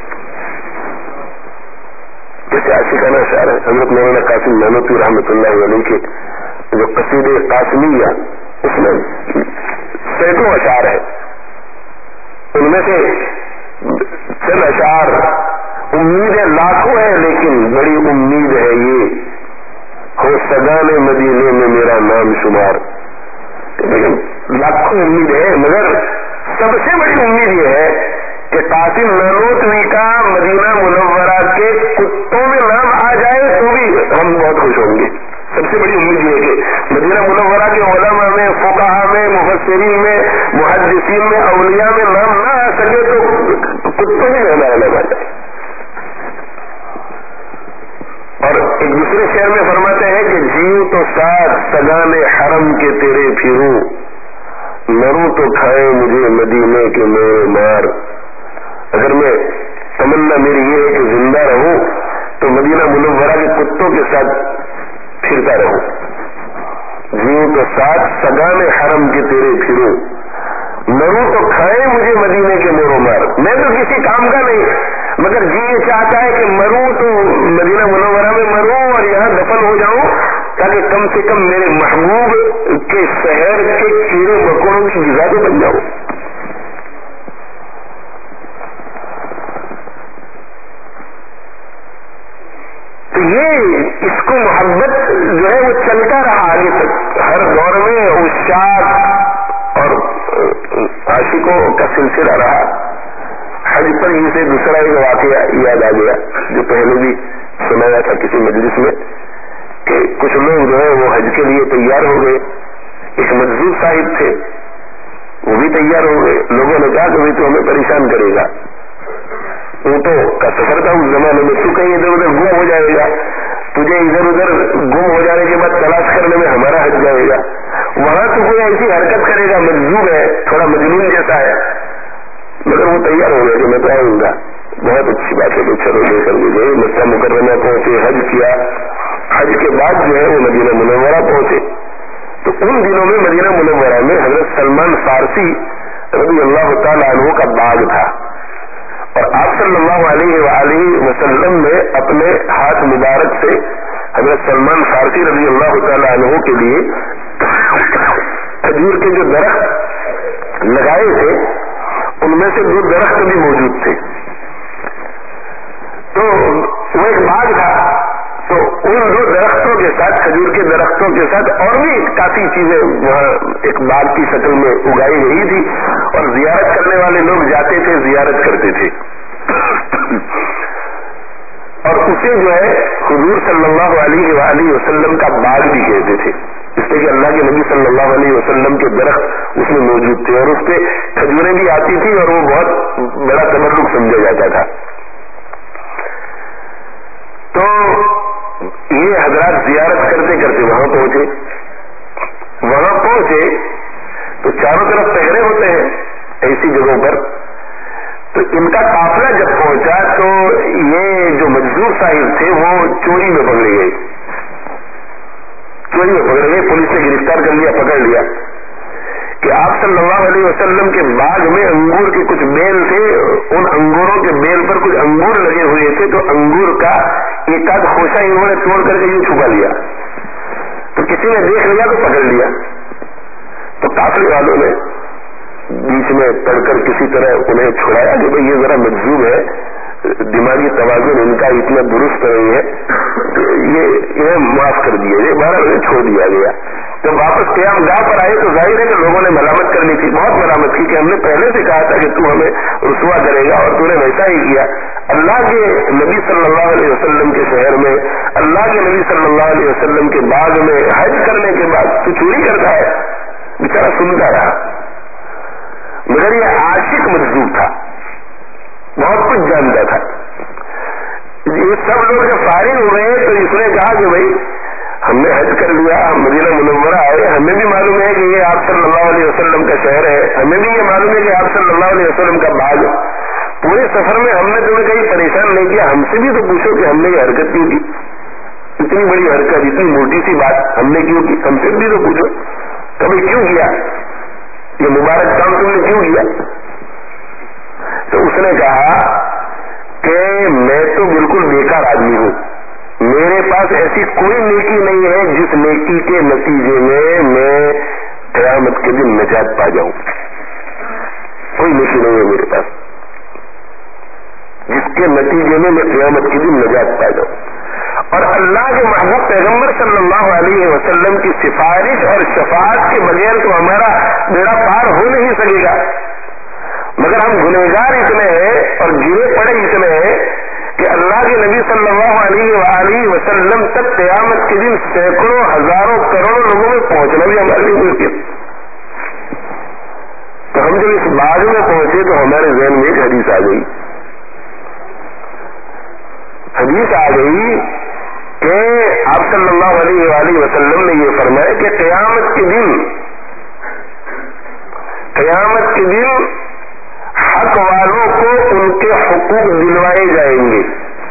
جیسے عاشقانہ شعر ہے حضرت مولانا قاسم نانوتوی رحمۃ اللہ علیہ کے جو قصید قاسمیہ، اس میں سینکڑوں اشعار ہے. ان میں سے چند اشعار امیدیں لاکھوں ہیں لیکن بڑی امید ہے یہ ہو سگانے مدینے میں میرا نام شمار. لیکن لاکھوں امید ہے مگر سب سے بڑی امید یہ ہے کہ قاسم نانوتوی کا مدینہ منورہ کے کتوں میں نام آ جائے تو بھی ہم بہت خوش ہوں گے. سب سے بڑی امید یہ ہے کہ مدینہ منورہ کے علماء میں، فقہا میں، مفسرین میں، محدثین میں، اولیاء میں نام نہ آ سکے تو کتوں میں ہمارا نام آ جائے. اور ایک دوسرے شعر میں فرماتے ہیں کہ جیوں تو ساتھ سگانے حرم کے تیرے پھروں، مروں تو کھائے مجھے مدینے کے میرے مار. اگر میں تمنا میری یہ ہے کہ زندہ رہوں تو مدینہ منورہ کے کتوں کے ساتھ پھرتا رہوں. جیوں تو ساتھ سگانے حرم کے تیرے پھروں، مروں تو کھائے مجھے مدینے کے میرے مار. میں تو کسی کام کا نہیں مگر جی یہ چاہتا ہے کہ مروں تو مدینہ منورہ میں مروں اور یہاں دفن ہو جاؤں تاکہ کم سے کم میرے محبوب کے شہر کے کیڑے مکوڑوں کی غذا تو بن جاؤں. تو یہ اس کو محبت جو ہے وہ چلتا رہا آگے تک. ہر دور میں عشاق اور عاشقوں کا سلسلہ رہا. حج پر ہی سے دوسرا ایک واقعہ یاد آ گیا جو پہلے بھی سنایا تھا کسی مجلس میں کہ کچھ لوگ جو ہے وہ حج کے لیے تیار ہو گئے. ایک مجذوب صاحب تھے، وہ بھی تیار ہو گئے. لوگوں نے کہا کہ وہ تو ہمیں پریشان کرے گا. اونٹوں کا سفر تھا اس زمانے میں، تو کہیں ادھر ادھر گم ہو جائے گا، تجھے ادھر ادھر گم ہو جانے کے بعد تلاش کرنے میں ہمارا حج جائے گا. وہاں تو کوئی ایسی حرکت کرے گا، مجذوب ہے، تھوڑا مجنون جیسا ہے. مگر وہ تیار ہو گیا کہ میں تو آؤں گا. بہت اچھی بات ہے کہ چلو لے کر گئے. مکہ مکرمہ پہنچے، حج کیا. حج کے بعد جو ہے وہ مدینہ منورہ پہنچے. تو ان دنوں میں مدینہ منورہ میں حضرت سلمان فارسی رضی اللہ تعالی عنہ کا باغ تھا، اور آپ صلی اللہ علیہ وآلہ وسلم نے اپنے ہاتھ مبارک سے حضرت سلمان فارسی رضی اللہ تعالی عنہ کے لیے کھجور کے جو درخت لگائے تھے ان میں سے دو درخت بھی موجود تھے. تو وہ ایک باغ تھا، تو ان دو درختوں کے ساتھ، کھجور کے درختوں کے ساتھ اور بھی کافی چیزیں وہاں ایک باغ کی شکل میں اگائی گئی تھی، اور زیارت کرنے والے لوگ جاتے تھے، زیارت کرتے تھے. اور اسے جو ہے حضور صلی اللہ علیہ وآلہ وسلم کا باغ بھی کہتے تھے، اس لیے کہ اللہ کے نبی صلی اللہ علیہ وسلم کے درخت اس میں موجود تھے اور اس پہ کھجوریں بھی آتی تھی اور وہ بہت بڑا تبرک سمجھا جاتا تھا. تو یہ حضرات زیارت کرتے کرتے وہاں پہنچے. وہاں پہنچے تو چاروں طرف پہرے ہوتے ہیں ایسی جگہوں پر. تو ان کا قافلہ جب پہنچا تو یہ جو مجذوب صاحب تھے وہ چوری میں پکڑے گئے. چوری میں پکڑ گئے، پولیس نے گرفتار کر لیا، پکڑ لیا کہ آپ صلی اللہ علیہ وسلم کے باغ میں انگور کے کچھ بیل تھے، ان انگوروں کے بیل پر کچھ انگور لگے ہوئے تھے، تو انگور کا ایک آدھ خوشہ انہوں نے توڑ کر کے یہ چھپا لیا. تو کسی نے دیکھ لیا تو پکڑ لیا. تو قافلے والوں نے بیچ میں پڑھ کر کسی طرح انہیں چھڑایا کہ بھائی یہ ذرا مجذوب ہے، دماغی توازن ان کا اتنا درست نہیں ہے، یہ یہ معاف کر دیا، یہ بارہ بجے چھوڑ دیا گیا۔ جب واپس قیام گاہ پر آئے تو ظاہر ہے کہ لوگوں نے ملامت کرنی تھی، بہت ملامت کی کہ ہم نے پہلے سے کہا تھا کہ تو ہمیں رسوا کرے گا اور تو نے ویسا ہی کیا۔ اللہ کے نبی صلی اللہ علیہ وسلم کے شہر میں، اللہ کے نبی صلی اللہ علیہ وسلم کے باغ میں حج کرنے کے بعد تو چوری کرتا ہے؟ بیچارہ سنتا رہا، مگر یہ عاشق مجذوب تھا، بہت کچھ جانتا تھا۔ یہ سب لوگ جب فارغ ہوئے تو اس نے کہا کہ بھائی ہم نے حج کر لیا، ہم مدینہ منورہ آئے، ہمیں بھی معلوم ہے کہ یہ آپ صلی اللہ علیہ وسلم کا شہر ہے، ہمیں بھی یہ معلوم ہے کہ آپ صلی اللہ علیہ وسلم کا باغ ہے، پورے سفر میں ہم نے تمہیں کہیں پریشان نہیں کیا، ہم سے بھی تو پوچھو کہ ہم نے یہ حرکت کیوں کی، اتنی بڑی حرکت، اتنی موٹی سی بات ہم نے کیوں کی، ہم سے بھی تو پوچھو کبھی کیوں کیا، یہ مبارک کام تم نے کیوں کیا؟ تو اس نے کہا کہ میں تو بالکل بیکار آدمی ہوں، میرے پاس ایسی کوئی نیکی نہیں ہے جس نیکی کے نتیجے میں میں قیامت کے دن نجات پا جاؤں، کوئی نیکی نہیں ہے میرے پاس جس کے نتیجے میں میں قیامت کے دن نجات پا جاؤں۔ اور اللہ کے محبوب پیغمبر صلی اللہ علیہ وسلم کی سفارش اور شفاعت کے بغیر تو ہمارا بیڑا پار ہو نہیں سکے گا، مگر ہم گنہگار اتنے ہیں اور گرے پڑے اتنے ہیں کہ اللہ کے نبی صلی اللہ علیہ وآلہ وسلم تک قیامت کے دن سینکڑوں ہزاروں کروڑوں لوگوں میں پہنچنا بھی ہمارے لیے ممکن۔ تو ہم جب اس باغ میں پہنچے تو ہمارے ذہن میں ایک حدیث آ گئی حدیث آ گئی کہ آپ صلی اللہ علیہ وآلہ وسلم نے یہ فرمایا کہ قیامت کے دن قیامت کے دن حق والوں کو ان کے حقوق دلوائے جائیں گے۔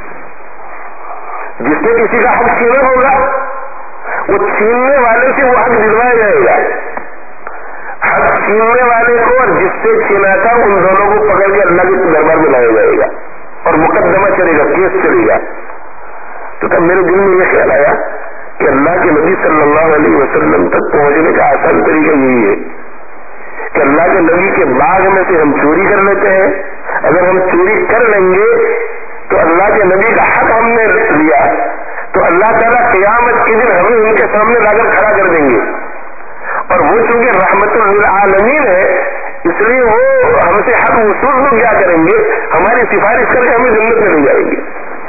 جس نے کسی کا حق چھینا ہوگا وہ چھیننے والے سے وہ حق دلوایا جائے گا، حق چھیننے والے کو اور جس سے چھینا تھا ان دونوں کو پکڑ کے اللہ کے دربار میں لایا جائے گا اور مقدمہ چلے گا، کیس چلے گا۔ تو تب میرے دل میں یہ خیال آیا کہ اللہ کے نبی صلی اللہ علیہ وسلم تک پہنچنے کا آسان طریقہ یہی ہے کہ اللہ کے نبی کے باغ میں سے ہم چوری کر لیتے ہیں، اگر ہم چوری کر لیں گے تو اللہ کے نبی کا حق ہم نے لیا تو اللہ تعالیٰ قیامت کے دن ہمیں ان کے سامنے لا کر کھڑا کر دیں گے، اور وہ چونکہ رحمت للعالمین ہے اس لیے وہ ہم سے حق وصول کو کیا کریں گے، ہماری سفارش کر کے ہمیں جنت میں لے جائیں گے۔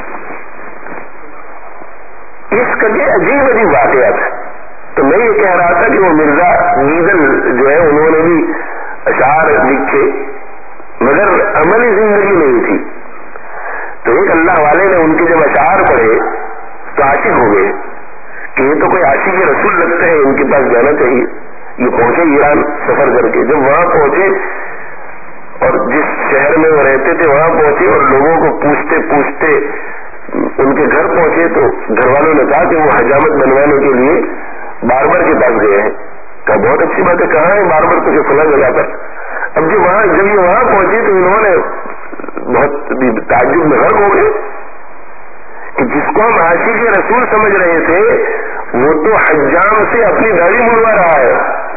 اس کا یہ عجیب عجیب واقعات ہے۔ تو میں یہ کہہ رہا تھا کہ وہ مرزا نیدل جو ہے انہوں نے بھی اشعار لکھے مگر عملی زندگی نہیں تھی، تو ایک اللہ والے نے ان کے جب اشعار پڑھے تو عاشق ہو گئے کہ یہ تو کوئی عاشق رسول لگتے ہیں، ان کے پاس جانا چاہیے۔ یہ پہنچے ایران سفر کر کے، جب وہاں پہنچے اور جس شہر میں وہ رہتے تھے وہاں پہنچے اور لوگوں کو پوچھتے پوچھتے ان کے گھر پہنچے تو گھر والوں نے کہا کہ وہ حجامت بنوانے کے لیے باربر کے پاس گئے ہیں۔ کہا بہت اچھی بات ہے، کہاں ہے باربر؟ تو کہ فلاں جگہ پر۔ اب جب وہاں جب یہ وہاں پہنچے تو انہوں نے بہت تعجب میں غرق ہو گئے کہ جس کو ہم عاشق رسول سمجھ رہے تھے وہ تو حجام سے اپنی داڑھی منڈوا رہا ہے۔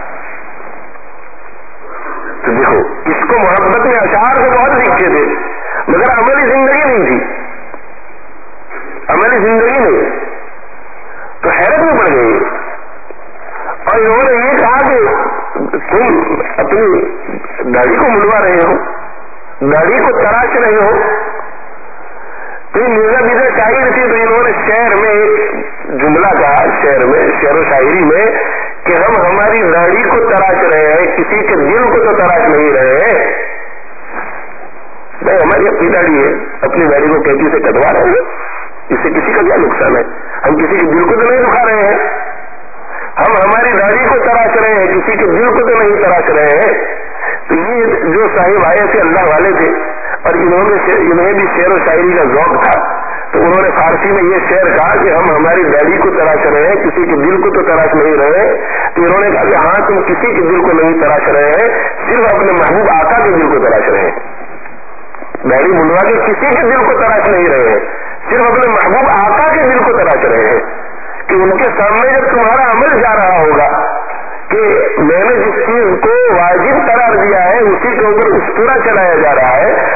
تو دیکھو اس کو محبت میں اشعار سے بہت لکھے تھے مگر عملی زندگی نہیں تھی، عملی زندگی نہیں، تو حیرت میں پڑ گئی اور انہوں نے یہ کہا کہ تم اپنی داڑھی کو منڈوا رہے ہو، داڑھی کو تراش رہے ہو۔ تو مرزا بیدر شاعر تھی تو انہوں نے شعر میں ایک جملہ کہا، شعر میں شعر و شاعری میں کہ ہم ہماری داڑھی کو تراش رہے ہیں، کسی کے دل کو تو تراش نہیں رہے ہیں۔ بھائی ہماری اپنی داڑھی ہے، اپنی داڑھی کو کینچی سے کٹوا رہے ہیں، اس سے کسی کا کیا نقصان ہے؟ ہم کسی کے دل کو تو نہیں دکھا رہے ہیں، ہم ہماری داڑھی کو تراش رہے ہیں، کسی کے دل کو تو نہیں تراش رہے ہیں۔ تو یہ جو صاحب آئے تھے اللہ والے تھے اور انہوں نے انہیں بھی شعر و شاعری کا ذوق تھا تو انہوں نے فارسی میں یہ شعر کہا کہ ہم ہماری داڑھی کو تراش رہے ہیں، کسی کے دل کو تو تراش نہیں رہے۔ تو انہوں نے کہا کہ ہاں تم کسی کے دل کو نہیں تراش رہے ہیں، صرف اپنے محبوب آقا کے دل کو تراش رہے ہیں۔ داڑھی منڈوا کے کسی کے دل کو تراش نہیں رہے ہیں، صرف اپنے محبوب آقا کے دل کو تراش رہے ہیں کہ ان کے سامنے جب تمہارا عمل جا رہا ہوگا کہ میں نے جس چیز کو واجب قرار دیا ہے اسی کے اوپر اسطورہ چلایا جا رہا ہے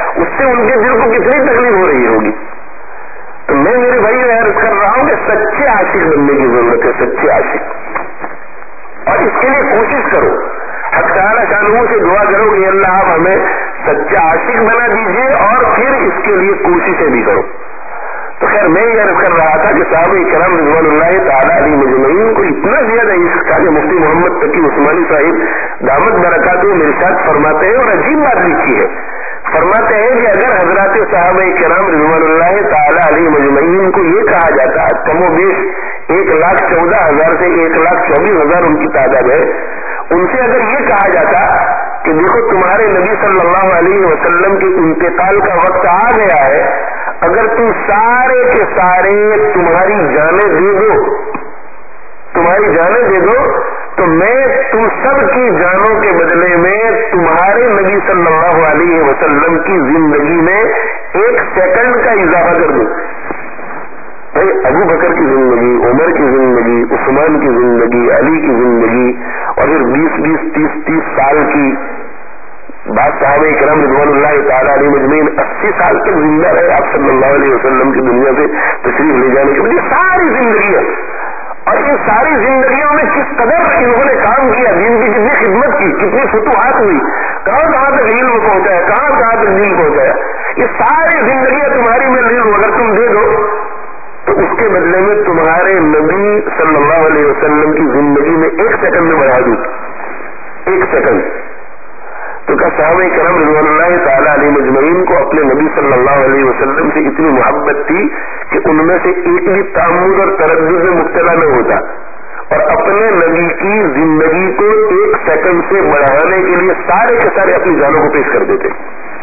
اس سے ان کے دل کو کتنی تکلیف ہو رہی ہوگی. تو میں میرے بھائی عرض کر رہا ہوں کہ سچے عاشق بننے کی ضرورت ہے, سچے عاشق. اور اس کے لیے کوشش کرو, حق تعالی شانہ سے دعا کرو کہ اللہ آپ ہمیں سچا عاشق بنا دیجیے, اور پھر اس کے لیے کوششیں بھی کرو. تو خیر میں یہ عرض کر رہا تھا کہ صحابہ کرام رضوان اللہ تعالیٰ علیہ مجمعین کو اتنا زیادہ عشق تھا کہ مفتی محمد تقی عثمانی صاحب دامت برکاتہ ارشاد فرماتے ہیں, اور عجیب بات لکھی ہے, فرماتے ہیں کہ اگر حضرات صحابہ کرام رضوان اللہ تعالیٰ علیہ مجمعین کو یہ کہا جاتا, کم و بیش ایک لاکھ چودہ ہزار سے ایک لاکھ چوبیس ہزار ان کی تعداد ہے, ان سے اگر یہ کہا جاتا کہ دیکھو تمہارے نبی صلی اللہ علیہ وسلم کے انتقال کا وقت آ گیا ہے, اگر تم سارے کے سارے تمہاری جانیں دے دو, تمہاری جانیں دے دو تو میں تم سب کی جانوں کے بدلے میں تمہارے نبی صلی اللہ علیہ وسلم کی زندگی میں ایک سیکنڈ کا اضافہ کر دوں. بھائی ابو بکر کی زندگی, عمر کی زندگی, عثمان کی زندگی, علی کی زندگی, اور پھر بیس بیس تیس تیس سال کی, بعض صحابہ کرام رضوان اللہ تعالیٰ علیہ مجمعین اسی سال تک زندہ رہے آپ صلی اللہ علیہ وسلم کی دنیا سے تشریف لے جانے کے بعد. ساری زندگی ہے, اور ان ساری زندگیوں میں کس قدر انہوں نے کام کیا, دین کی کتنی خدمت کی, کتنی فتوحات ہوئی, کہاں کہاں تک علم پہنچایا, کہاں کہاں تک دین پہنچایا. یہ ساری زندگیاں تمہاری میں لے لوں, اگر تم دے دو تو اس کے بدلے میں تمہارے نبی صلی اللہ علیہ وسلم کی زندگی میں ایک سیکنڈ میں بڑھا دوں, ایک سیکنڈ. تو کیا صحابہ کرام رضوان اللہ تعالیٰ علیہ مجمعین کو اپنے نبی صلی اللہ علیہ وسلم سے اتنی محبت تھی کہ ان میں سے ایک بھی تعمد اور تردد میں مبتلا نہ ہوتا, اور اپنے نبی کی زندگی کو ایک سیکنڈ سے بڑھانے کے لیے سارے کے سارے اپنی جانوں کو پیش کر دیتے.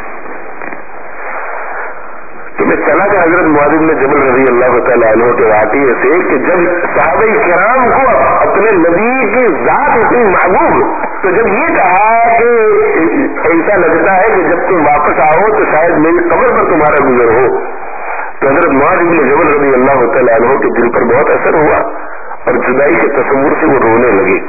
تو میں چلا کہ حضرت معاذ بن جبل رضی اللہ تعالیٰ عنہ کے واقعے سے کہ جب صحابہ کرام کو اپنے نبی کی ذات اتنی محبوب, تو جب یہ کہا کہ ایسا لگتا ہے کہ جب تم واپس آؤ تو شاید میری قبر پر تمہارا گزر ہو, تو حضرت معاذ بن جبل رضی اللہ تعالیٰ عنہ کے دل پر بہت اثر ہوا, اور جدائی کے تصور سے وہ رونے لگے,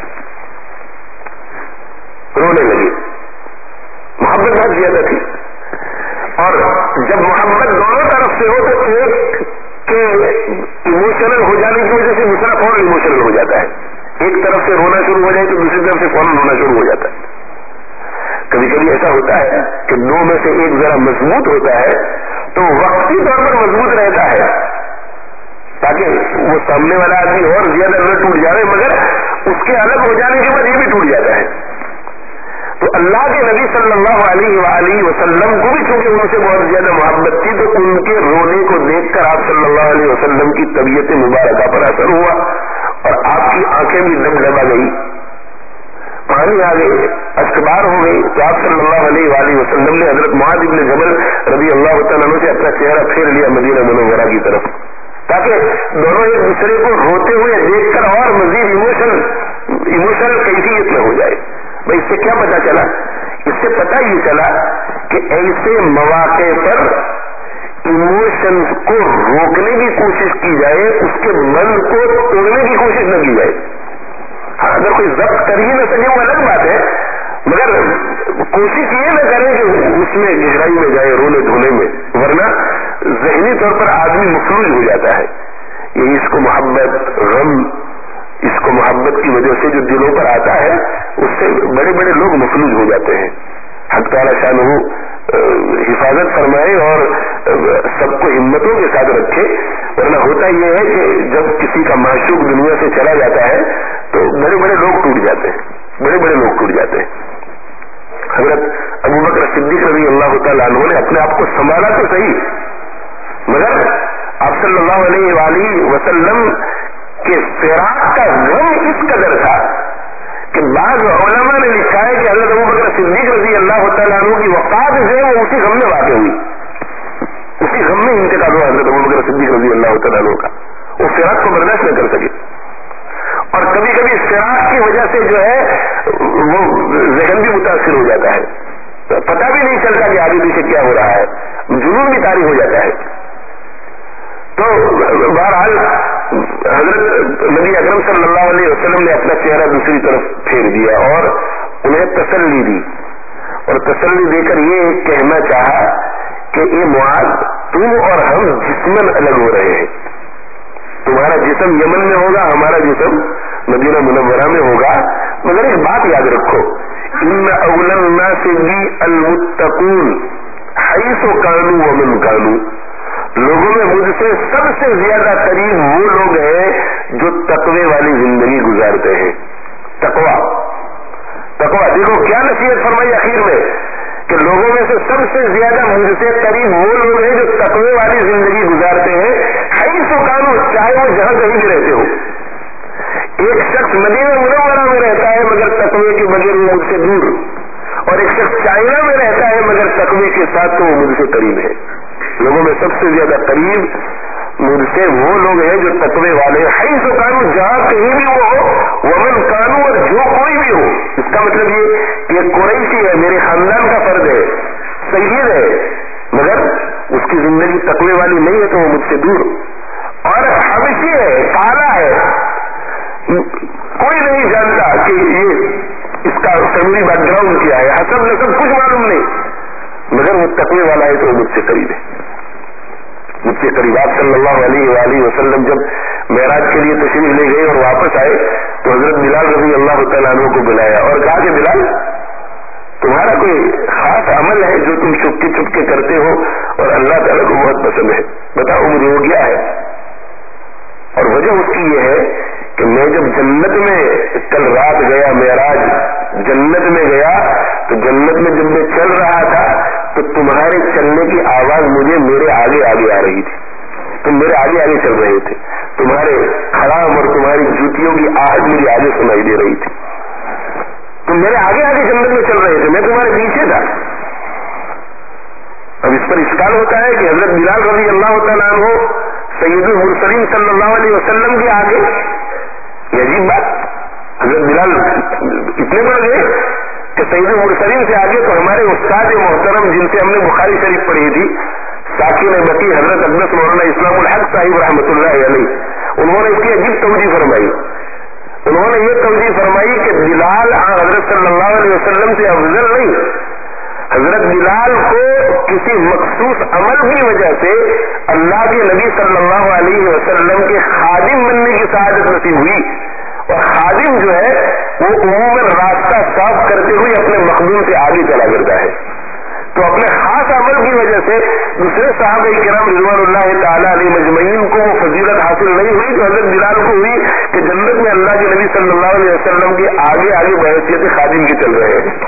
رونے لگے. محبت بہت زیادہ تھی, اور جب محبت دونوں طرف سے ہو تو ایک کے ایموشنل ہو جانے کی وجہ سے دوسرا فوراً ایموشنل ہو جاتا ہے, ایک طرف سے رونا شروع ہو جائے تو دوسری طرف سے فوراً رونا شروع ہو جاتا ہے. کبھی کبھی ایسا ہوتا ہے کہ دو میں سے ایک ذرا مضبوط ہوتا ہے تو وقتی طور پر مضبوط رہتا ہے تاکہ وہ سامنے والا آدمی اور زیادہ نہ ٹوٹ جائے, مگر اس کے الگ ہو جانے کے بعد یہ بھی ٹوٹ جاتا ہے. تو اللہ کے نبی صلی اللہ علیہ وآلہ وسلم کو بھی چونکہ ان سے بہت زیادہ محبت تھی, تو ان کے رونے کو دیکھ کر آپ صلی اللہ علیہ وسلم کی طبیعت مبارکہ پر اثر ہوا, اور آپ کی آنکھیں بھی دب دبا گئی, پانی آ گئی, اشکبار ہو گئی. تو آپ صلی اللہ علیہ وآلہ وسلم نے حضرت معاذ بن جبل رضی اللہ تعالیٰ عنہ سے اپنا چہرہ پھیر لیا مدینہ منورہ کی طرف, تاکہ دونوں ایک دوسرے کو روتے ہوئے دیکھ کر اور مزید ایموشن ایموشنل کیفیت میں ہو جائے. بھائی اس سے کیا پتا چلا؟ اس سے پتا یہ چلا کہ ایسے مواقع پر ایموشنز کو روکنے کی کوشش کی جائے, اس کے من کو توڑنے کی کوشش نہ کی جائے. ہاں اگر کوئی ضبط کر ہی نہ سکے وہ الگ بات ہے, مگر کوشش یہ نہ کریں کہ اس میں گہرائی میں جائے, رونے دھونے میں, ورنہ ذہنی طور پر آدمی مفلوج ہو جاتا ہے. یہ اس کو محبت, غم, اس کو محبت کی وجہ سے جو دلوں پر آتا ہے اس سے بڑے بڑے لوگ مفلوج ہو جاتے ہیں. حق تعالی شانہ حفاظت فرمائے اور سب کو ہمتوں کے ساتھ رکھے, ورنہ ہوتا یہ ہے کہ جب کسی کا معشوق دنیا سے چلا جاتا ہے تو بڑے بڑے لوگ ٹوٹ جاتے ہیں, بڑے بڑے لوگ ٹوٹ جاتے ہیں. حضرت ابو بکر صدیق رضی اللہ تعالیٰ عنہ نے اپنے آپ کو سنبھالا تو صحیح, مگر آپ صلی اللہ علیہ وآلہ وسلم کہ فراق کا غم اس قدر تھا کہ بعض علماء نے لکھا ہے کہ حضرت ابو بکر صدیق رضی اللہ تعالیٰ عنہ کی وفات جو ہے وہ اسی غم میں واقع ہوئی, اسی غم میں انتقال ہوا حضرت ابو بکر صدیق رضی اللہ تعالیٰ عنہ کا. وہ فراق کو برداشت نہ کر سکے, اور کبھی کبھی فراق کی وجہ سے جو ہے وہ ذہن بھی متاثر ہو جاتا ہے, پتہ بھی نہیں چلتا کہ آگے پیچھے کیا ہو رہا ہے, جنون بھی طاری ہو جاتا ہے. تو بہرحال حضرت نبی اکرم صلی اللہ علیہ وسلم نے اپنا چہرہ دوسری طرف پھیر دیا اور انہیں تسلی دی, اور تسلی دے کر یہ کہنا چاہا کہ اے معاذ، تم اور ہم جسمن الگ ہو رہے ہیں، تمہارا جسم یمن میں ہوگا، ہمارا جسم مدینہ منورہ میں ہوگا، مگر ایک بات یاد رکھو، ان اول الناس بی المتقون حیث کانوا ومن کانوا، لوگوں میں مجھ سے سب سے زیادہ قریب وہ لوگ ہیں جو تقوی والی زندگی گزارتے ہیں۔ تقوی تقوی دیکھو کیا نصیحت فرمائی آخر میں کہ لوگوں میں سے سب سے زیادہ مجھ سے قریب وہ لوگ ہیں جو تقوی والی زندگی گزارتے ہیں، حیث کانوا، چاہے وہ جہاں کہیں بھی رہتے ہو۔ ایک شخص مدینہ منورہ میں رہتا ہے مگر تقوی کے بغیر وہ مجھ سے دور، اور ایک شخص چائنا میں رہتا ہے مگر تقوی کے ساتھ تو وہ مجھ سے قریب ہے۔ لوگوں میں سب سے زیادہ قریب مجھ سے وہ لوگ ہیں جو تقوی والے ہیں، حیث کانوا، جہاں کہیں بھی وہ ہو، ومن کانوا، اور جو کوئی بھی ہو۔ اس کا مطلب یہ کہ قریشی ہے، میرے خاندان کا فرد ہے، سید ہے، مگر اس کی زندگی تقوی والی نہیں ہے تو وہ مجھ سے دور، اور حبشی ہے، کالا ہے، کوئی نہیں جانتا کہ یہ اس کا فیملی بیک گراؤنڈ کیا ہے، حسب نسب کچھ معلوم نہیں، مگر وہ تقوی والا ہے تو وہ مجھ سے قریب ہے، مجھ سے قریب۔ آپ صلی اللہ علیہ وآلہ وسلم جب معراج کے لیے تشریف لے گئے اور واپس آئے تو حضرت بلال رضی اللہ تعالیٰ عنہ کو بلایا اور کہا کہ بلال، تمہارا کوئی خاص عمل ہے جو تم چپکے چپکے کرتے ہو اور اللہ تعالیٰ کو بہت پسند ہے، بتاؤ مجھے وہ کیا ہے؟ اور وجہ اس کی یہ ہے کہ میں جب جنت میں کل رات گیا، معراج جنت میں گیا، تو جنت میں جب میں چل رہا تھا تو تمہارے چلنے کی آواز مجھے میرے آگے آگے آ رہی تھی، تم میرے آگے آگے چل رہے تھے، تمہارے خرام اور تمہاری جوتیوں کی آہٹ مجھے آگے سنائی دے رہی تھی، تم میرے آگے آگے جنت میں چل رہے تھے، میں تمہارے پیچھے تھا۔ اب اس پر اشکال ہوتا ہے کہ حضرت بلال رضی اللہ تعالیٰ عنہ سید المرسلین صلی اللہ علیہ وسلم کے آگے، یہ عجیب بات، حضرت بلال اتنے بڑھ گئے کہ سید المرسلین سے آگے تو ہمارے استاد محترم جن سے ہم نے بخاری شریف پڑھی تھی، ساکن بقی حضرت اقدس مولانا اسلام الحق صاحب رحمۃ اللہ علیہ، انہوں نے اس کی عجیب توجیہ فرمائی، انہوں نے یہ توجیہ فرمائی کہ بلال حضرت صلی اللہ علیہ وسلم سے افضل نہیں، حضرت بلال کو کسی مخصوص عمل کی وجہ سے اللہ کے نبی صلی اللہ علیہ وسلم کے خادم بننے کی سعادت نصیب ہوئی، اور خادم جو ہے وہ عموماً راستہ صاف کرتے ہوئے اپنے مخدوم سے آگے چلا کرتا ہے، تو اپنے خاص عمل کی وجہ سے دوسرے صحابہ کرام رضوان اللہ تعالیٰ علیہ مجمعین کو وہ فضیلت حاصل نہیں ہوئی جو حضرت بلال کو ہوئی کہ جنت میں اللہ کے نبی صلی اللہ علیہ وسلم کے آگے آگے بحیثیت خادم کے چل رہے ہیں۔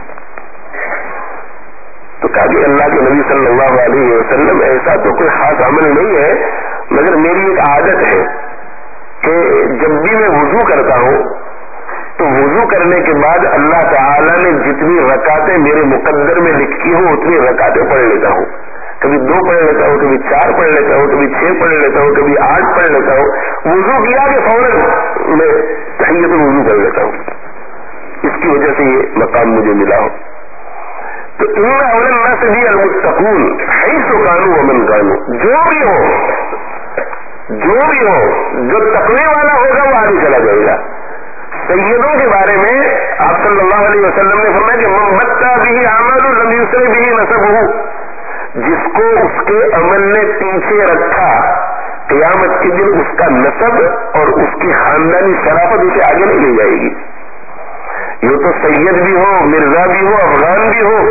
تو کہا کہ اللہ کے نبی صلی اللہ علیہ وسلم ایسا تو کوئی خاص عمل نہیں ہے، مگر میری ایک عادت ہے کہ جب بھی میں وضو کرتا ہوں تو وضو کرنے کے بعد اللہ تعالیٰ نے جتنی رکعتیں میرے مقدر میں لکھی ہوں اتنی رکعتیں پڑھ لیتا ہوں، کبھی دو پڑھ لیتا ہوں، کبھی چار پڑھ لیتا ہوں، کبھی چھ پڑھ لیتا ہوں، کبھی آٹھ پڑھ لیتا ہوں، وضو کیا کہ فوراً میں تحیۃ الوضو کر لیتا ہوں، اس کی وجہ سے یہ مقام مجھے ملا ہو۔ تو ان اول الناس بھی المتقون حیث کانوا ومن کانوا، جو بھی ہو جو بھی ہو جو تقوی والا ہوگا وہ آگے چلا جائے گا۔ سیدوں کے بارے میں آپ صلی اللہ علیہ وسلم نے فرمایا کہ من بطا به عمله لم یسرع به نسبه، جس کو اس کے عمل نے پیچھے رکھا قیامت کے دن اس کا نسب اور اس کی خاندانی شرافت اسے آگے نہیں لے جائے گی۔ یہ تو سید بھی ہو، مرزا بھی ہو، افغان بھی ہو۔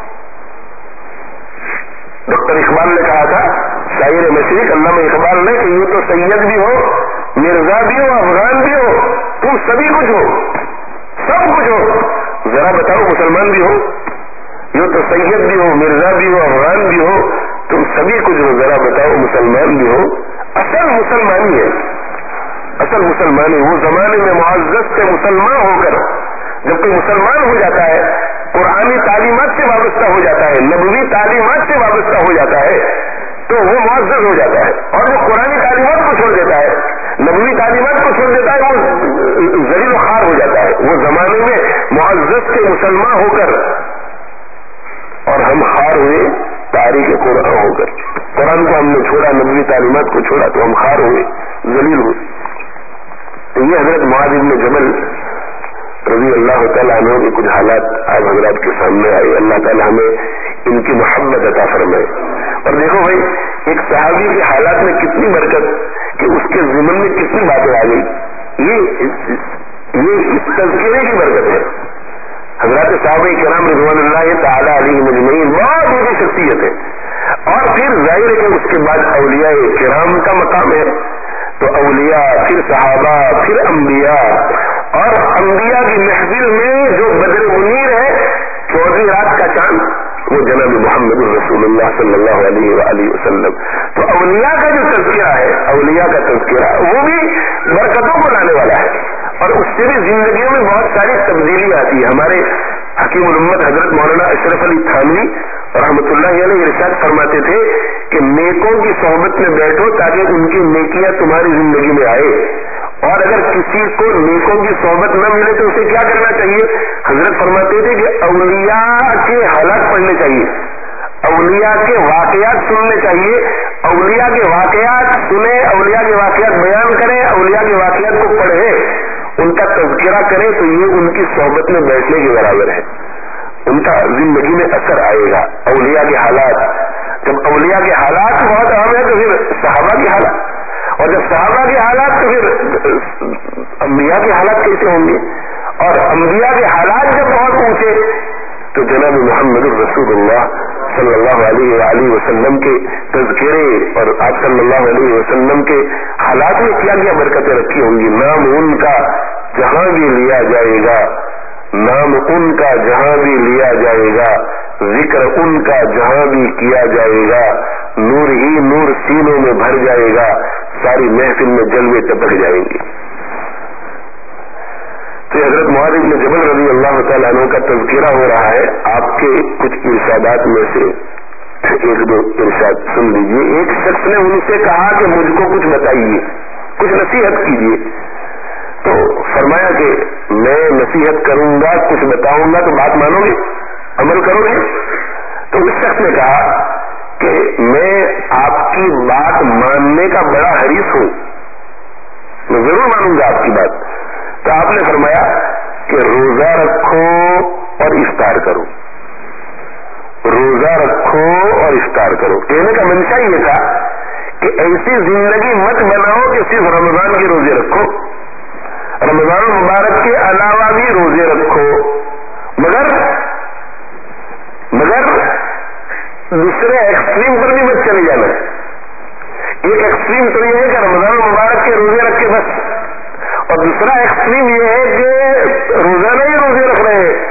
ڈاکٹر اقبال نے کہا تھا، شاعر مشرق علامہ اقبال نے، کہ یوں تو سید بھی ہو، مرزا بھی ہو، افغان بھی ہو، تم سبھی کچھ ہو، سب کچھ ہو، ذرا بتاؤ مسلمان بھی ہو، یوں تو سید بھی ہو، مرزا بھی ہو، افغان بھی ہو، تم سبھی کچھ ہو، ذرا بتاؤ مسلمان بھی ہو۔ اصل مسلمانی ہے، اصل مسلمانی وہ زمانے میں معزز سے مسلمان ہو کر جب کوئی مسلمان ہو جاتا ہے، قرآنی تعلیمات سے وابستہ ہو جاتا ہے، نبوی تعلیمات سے وابستہ ہو جاتا ہے، تو وہ معزز ہو جاتا ہے، اور جو قرآنی تعلیمات کو چھوڑ دیتا ہے، نبوی تعلیمات کو چھوڑ دیتا ہے، وہ ذلیل و خوار ہو جاتا ہے۔ وہ زمانے میں معزز سے مسلمان ہو کر اور ہم خوار ہوئے تاریخ قرآن ہو کر، قرآن کو ہم نے چھوڑا، نبوی تعلیمات کو چھوڑا تو ہم خوار ہوئے، ذلیل ہوئے۔ تو یہ حضرت معاذ بن جبل رضی اللہ تعالیٰ عنہ کے کچھ حالات آپ حضرات کے سامنے آئے. اللہ تعالیٰ ہمیں ان کی محبت عطا فرمائے. اور دیکھو بھائی ایک صحابی کے حالات میں کتنی برکت کہ اس کے ضمن میں کتنی باتیں آ گئی. یہ یہ اس تذکرے کی برکت ہے. حضرات صحابہ کرام رضوان اللہ تعالیٰ علیہ مجمعین بہت بڑی شخصیت ہے. اور پھر ظاہر ہے کہ اس کے بعد اولیاء کرام کا مقام ہے. تو اولیاء پھر صحابہ پھر انبیاء, اور انبیاء کی محفل میں جو بدر منیر ہے چودہویں رات کا چاند وہ جناب محمد رسول اللہ صلی اللہ علیہ وآلہ وسلم. تو اولیاء کا جو تذکرہ ہے, اولیاء کا تذکرہ وہ بھی برکتوں کو لانے والا ہے. اور اس سے بھی زندگیوں میں بہت ساری تبدیلی آتی ہے. ہمارے حکیم الامت حضرت مولانا اشرف علی تھانوی رحمۃ اللہ علیہ ارشاد فرماتے تھے کہ نیکوں کی صحبت میں بیٹھو تاکہ ان کی نیکیاں تمہاری زندگی میں آئے. اور اگر کسی کو نیکوں کی صحبت نہ ملے تو اسے کیا کرنا چاہیے؟ حضرت فرماتے تھے کہ اولیاء کے حالات پڑھنے چاہیے, اولیاء کے واقعات سننے چاہیے, اولیاء کے واقعات سنے, اولیاء کے واقعات بیان کریں, اولیاء کے واقعات کو پڑھیں, ان کا تذکرہ کریں, تو یہ ان کی صحبت میں بیٹھنے کے برابر ہے. ان کا زندگی میں اثر آئے گا. اولیاء کے حالات, جب اولیاء کے حالات بہت اہم ہے تو پھر صحابہ کے حالات, اور جب صحابہ کے حالات تو پھر انبیاء کے حالات کیسے ہوں گے؟ اور انبیاء کے حالات جب بہت اونچے تو جناب محمد رسول اللہ صلی اللہ علیہ وآلہ وسلم کے تذکرے اور آپ صلی اللہ علیہ وسلم کے حالات میں کیا کیا برکتیں رکھی ہوں گی. نام ان کا جہاں بھی لیا جائے گا, نام ان کا جہاں بھی لیا جائے گا, ذکر ان کا جہاں بھی کیا جائے گا, نور ہی نور سینوں میں بھر جائے گا, ساری محفل میں جلوے ٹپک جائیں گے. تو حضرت معاذ بن جبل رضی اللہ تعالیٰ عنہ کا تذکرہ ہو رہا ہے. آپ کے کچھ ارشادات میں سے ایک دو ارشاد سن لیجیے. ایک شخص نے ان سے کہا کہ مجھ کو کچھ بتائیے, کچھ نصیحت کیجیے. تو فرمایا کہ میں نصیحت کروں گا, کچھ بتاؤں گا تو بات مانو گے, عمل کرو گے؟ تو اس شخص نے کہا کہ میں آپ کی بات ماننے کا بڑا حریص ہوں, میں ضرور مانوں گا آپ کی بات. تو آپ نے فرمایا کہ روزہ رکھو اور افطار کرو, روزہ رکھو اور افطار کرو. کہنے کا منشا یہ تھا کہ ایسی زندگی مت بناؤ کہ صرف رمضان کے روزے رکھو, رمضان مبارک کے علاوہ بھی روزے رکھو, مگر مگر دوسرے ایکسٹریم پر بھی مت چلے جانا. ایک ایکسٹریم تو یہ ہے کہ رمضان مبارک کے روزے رکھ کے بس, اور دوسرا ایکسٹریم یہ ہے کہ روزانہ ہی روزے رکھ رہے ہیں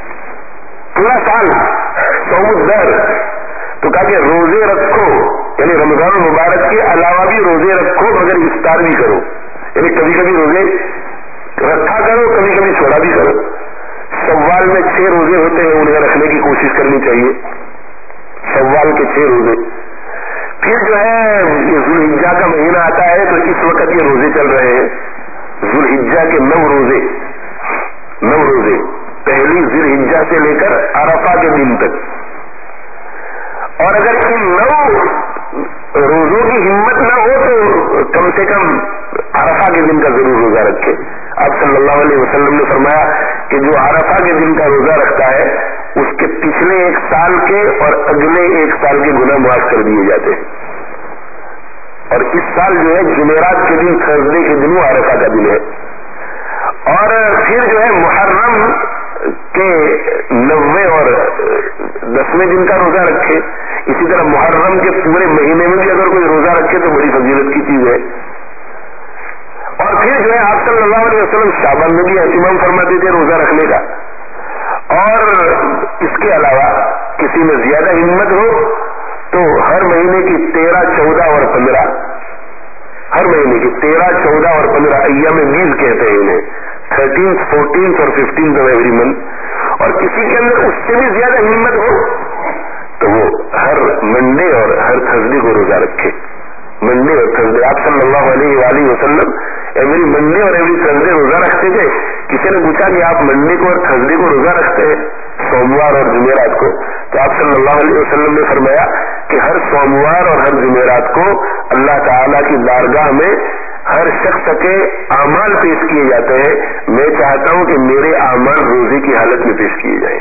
پورا سال, صوم الدہر. تو کہا کہ روزے رکھو یعنی رمضان مبارک کے علاوہ بھی روزے رکھو, مگر افطار بھی کرو. یعنی کبھی کبھی روزے رکھا کرو, کبھی کبھی چھوڑا بھی کرو. شوال میں چھ روزے ہوتے ہیں, انہیں رکھنے کی کوشش کرنی چاہیے, شوال کے چھ روزے. پھر جو ہے ذوالحجہ کا مہینہ آتا ہے تو اس وقت یہ روزے چل رہے ہیں, ذوالحجہ کے نو روزے, نو روزے پہلی ذوالحجہ سے لے کر عرفہ کے دن تک. اور اگر ان نو روزوں کی ہمت نہ ہو تو کم سے کم عرفہ کے دن کا ضرور روزہ رکھے. آپ صلی اللہ علیہ وسلم نے فرمایا کہ جو عرفہ کے دن کا روزہ رکھتا ہے اس کے پچھلے ایک سال کے اور اگلے ایک سال کے گناہ معاف کر دیے جاتے ہیں. اور اس سال جو ہے جمعرات کے دن, تھرسڈے کے دن وہ عرفہ کا دن ہے. اور پھر جو ہے محرم کے نوے اور دسویں دن کا روزہ رکھے. اسی طرح محرم کے پورے مہینے میں بھی اگر کوئی روزہ رکھے تو بڑی فضیلت کی چیز ہے. اور پھر جو ہے آپ صلی اللہ علیہ وسلم شعبان میں بھی اہتمام فرماتے تھے روزہ رکھنے کا. اور اس کے علاوہ کسی میں زیادہ ہمت ہو تو ہر مہینے کی تیرہ چودہ اور پندرہ, ہر مہینے کی تیرہ چودہ اور پندرہ ایام بیس کہتے ہیں انہیں, تھرٹینتھ فورٹینتھ اور ففٹینتھ آف ایوری منتھ. اور کسی کے اندر اس سے بھی زیادہ ہمت ہو تو وہ ہر منڈے اور ہر تھرسڈے کو روزہ رکھے. منڈے اور تھرسڈے آپ صلی اللہ علیہ وآلہ وسلم ایوری منڈے اور ایوری تھرسڈے روزہ رکھتے تھے. کسی نے پوچھا کہ آپ منڈے کو اور تھرسڈے کو روزہ رکھتے ہیں, سوموار اور جمعرات کو؟ تو آپ صلی اللہ علیہ وسلم نے فرمایا کہ ہر سوموار اور ہر جمعرات کو اللہ تعالیٰ کی بارگاہ میں ہر شخص کے اعمال پیش کیے جاتے ہیں. میں چاہتا ہوں کہ میرے اعمال روزے کی حالت میں پیش کیے جائیں.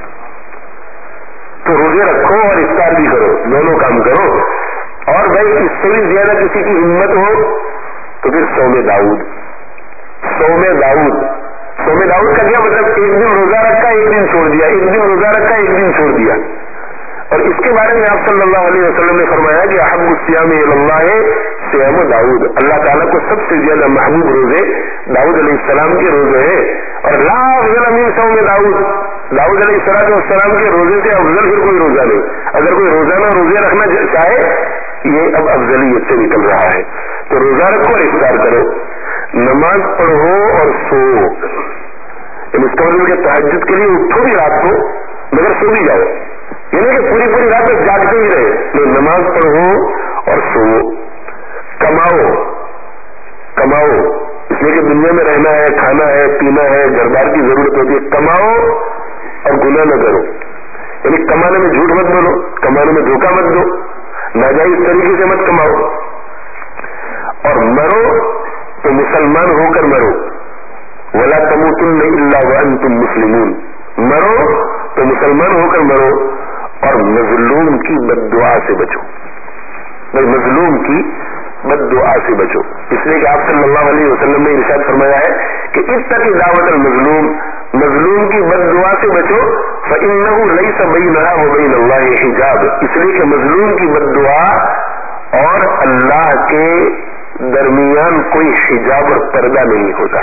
تو روزے رکھو اور افطار بھی کرو, دونوں کام کرو. اور بھائی اس سے بھی زیادہ کسی کی ہمت ہو تو پھر صوم داؤد. صوم داؤد صوم داؤد کا کیا مطلب؟ ایک دن روزہ رکھا, ایک دن چھوڑ دیا, ایک دن روزہ رکھا, ایک دن چھوڑ دیا. اور اس کے بارے میں آپ صلی اللہ علیہ وسلم نے فرمایا کہ احب الصیام الی اللہ صیام داؤد. اللہ تعالیٰ کو سب سے زیادہ محبوب روزے داؤد علیہ السلام کے روزے ہیں. اور لا افضل من صوم داؤد, داؤد علیہ السلام السلام کے روزے سے افضل پھر کوئی روزہ نہیں. اگر کوئی روزانہ روزے رکھنا چاہے یہ اب افضلیت سے نکل رہا ہے. تو روزہ رکھو اور افطار کرو, نماز پڑھو اور سو. اس کا مطلب کہ تہجد کے لیے اٹھو بھی رات کو مگر سو بھی جاؤ, یعنی کہ پوری پوری رات تک جاگتے ہی رہے. تو نماز پڑھو اور سو. کماؤ کماؤ اس لیے کہ دنیا میں رہنا ہے, کھانا ہے, پینا ہے, گھر بار کی ضرورت ہوتی ہے. کماؤ اور گناہ نہ کرو, یعنی کمانے میں جھوٹ مت بولو, کمانے میں دھوکہ مت دو, ناجائز طریقے سے مت کماؤ. اور مرو تو مسلمان ہو کر مرو. ولا تموتن الا وانتم مسلمون. مرو تو مسلمان ہو کر مرو. اور مظلوم کی بد دعا سے بچو. بھائی مظلوم کی بد دعا سے بچو. اس لیے کہ آپ صلی اللہ علیہ وسلم نے ارشاد فرمایا ہے کہ اتقی دعوت المظلوم, مظلوم کی بد دعا سے بچو. فإنه ليس بينها وبين الله حجاب. اس لیے کہ مظلوم کی بد دعا اور اللہ کے درمیان کوئی حجاب اور پردہ نہیں ہوتا.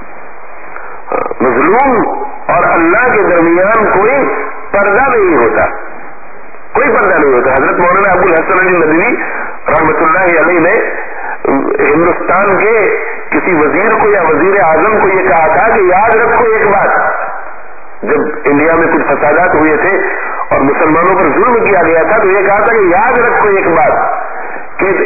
مظلوم اور اللہ کے درمیان کوئی پردہ نہیں ہوتا, کوئی پردہ نہیں ہوتا. حضرت مولانا ابو الحسن علی ندوی رحمۃ اللہ علیہ نے ہندوستان کے کسی وزیر کو یا وزیر اعظم کو یہ کہا تھا کہ یاد رکھو ایک بات, جب انڈیا میں کچھ فسادات ہوئے تھے اور مسلمانوں پر ظلم کیا گیا تھا تو یہ کہا تھا کہ یاد رکھو ایک بات کہ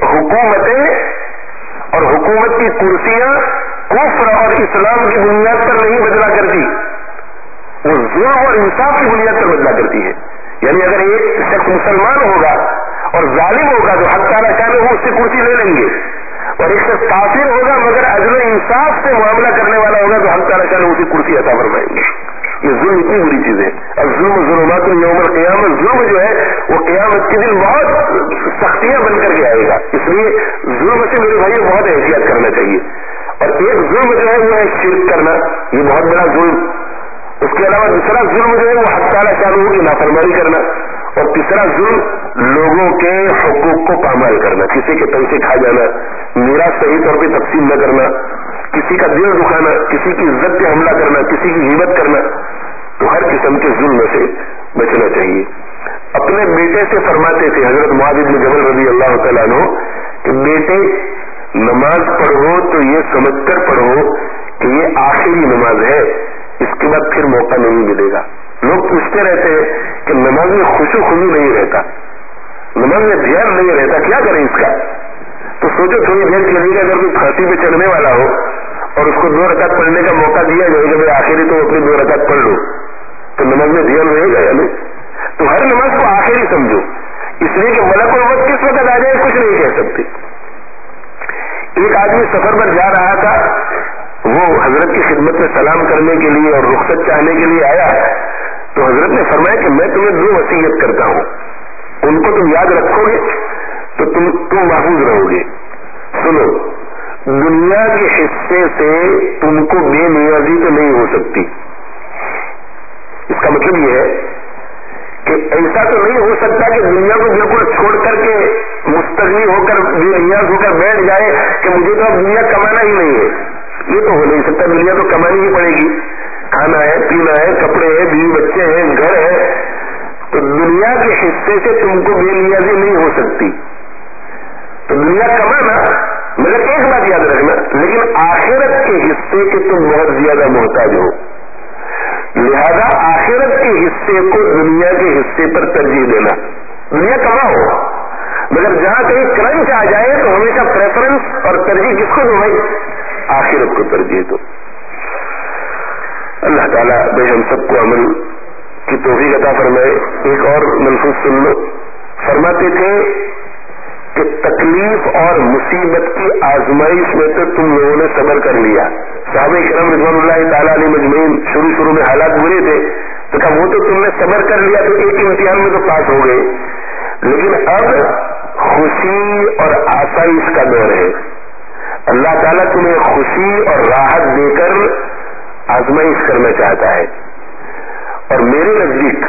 حکومتیں اور حکومت کی کرسیاں کفر اور اسلام کی بنیاد پر نہیں بدلا کرتی, وہ ظلم اور انصاف کی بنیاد پر بدلا کرتی ہے. یعنی اگر ایک شخص مسلمان ہوگا اور ظالم ہوگا تو حق تعالیٰ چاہے وہ اس سے کرسی لے لیں گے, اور ایک شخص کافر ہوگا مگر عدل و انصاف سے معاملہ کرنے والا ہوگا تو حق تعالیٰ چاہے اسے کرسی عطا فرمائیں گے. یہ ظلم اتنی بری چیز ہے. اور ظلم ظلمات یوم القیامت, ظلم جو ہے وہ قیامت کے دن بہت سختیاں بن کر کے آئے گا. اس لیے ظلم سے میرے بھائی بہت احتیاط کرنا چاہیے. اور ایک ظلم جو ہے وہ ہے شرک کرنا, یہ بہت بڑا ظلم. اس کے علاوہ دوسرا ظلم جو ہے وہ حق تعالیٰ چالو کی نافرمانی کرنا. اور تیسرا ظلم لوگوں کے حقوق کو پامال کرنا, کسی کے پیسے کھا جانا, میراث صحیح طور پہ تقسیم نہ کرنا, کسی کا دل دکھانا, کسی کی عزت پہ حملہ کرنا, کسی کی غیبت کرنا. تو ہر قسم کے ظلم سے بچنا چاہیے. اپنے بیٹے سے فرماتے تھے حضرت معاذ بن جبل رضی اللہ تعالیٰ عنہ کہ بیٹے نماز پڑھو تو یہ سمجھ کر پڑھو کہ یہ آخری نماز ہے, اس کے بعد پھر موقع نہیں ملے گا. لوگ پوچھتے رہتے ہیں کہ نماز میں خوشو خضو نہیں رہتا, نماز میں دھیان نہیں رہتا, کیا کریں اس کا؟ تو سوچو تھوڑی دیر کے لیے اگر کوئی پھانسی پہ چڑھنے والا ہو اور اس کو دو رکعت پڑھنے کا موقع دیا جائے کہ بھائی آخری تو اپنی دو رکعت پڑھ لو, تو نماز میں دھیان رہے گا یا نہیں؟ تو ہر نماز کو آخری سمجھو, اس لیے کہ ملک الموت کس وقت آ جائے کچھ نہیں کہہ سکتے. ایک آدمی سفر پر جا رہا تھا, وہ حضرت کی خدمت میں سلام کرنے کے لیے اور رخصت چاہنے کے لیے آیا, تو حضرت نے فرمایا کہ میں تمہیں دو وصیت کرتا ہوں, ان کو تم یاد رکھو گے تو تم تم محفوظ رہو گے. سنو, دنیا کے حصے سے تم کو بے نیازی تو نہیں ہو سکتی. اس کا مطلب یہ ہے کہ ایسا تو نہیں ہو سکتا کہ دنیا کو بالکل چھوڑ کر کے مستغنی ہو کر بے نیاز ہو کر بیٹھ جائے کہ مجھے تو اب دنیا کمانا ہی نہیں ہے. یہ تو ہو نہیں سکتا, دنیا تو کمانی ہی پڑے گی, کھانا ہے, پینا ہے, کپڑے ہیں, بیوی بچے ہیں, گھر ہے. تو دنیا کے حصے سے تم کو بے نیازی نہیں ہو سکتی. تو دنیا کمانا, مگر ایک بات یاد رکھنا, لیکن آخرت کے حصے کے تم بہت زیادہ محتاج ہو, لہذا آخرت کے حصے کو دنیا کے حصے پر ترجیح دینا. دنیا کماؤ مگر جہاں کہیں کرنچ آ جائے تو ہمیشہ پریفرنس اور ترجیح کس کو دو بھائی؟ آخرت کو ترجیح دو. اللہ تعالیٰ بھائی ہم سب کو عمل کی توفیق عطا فرمائے. ایک اور ملفوظ سن لو. فرماتے تھے کہ تکلیف اور مصیبت کی آزمائش میں تو تم لوگوں نے صبر کر لیا. صحابہ کرام رضوان اللہ تعالیٰ علیہ مجمعین شروع شروع میں حالات برے تھے تو کہا وہ تو تم نے صبر کر لیا تو ایک امتحان میں تو پاس ہو گئے, لیکن اب خوشی اور آسائش کا دور ہے. اللہ تعالیٰ تمہیں خوشی اور راحت دے کر آزمائش کرنا چاہتا ہے. اور میرے نزدیک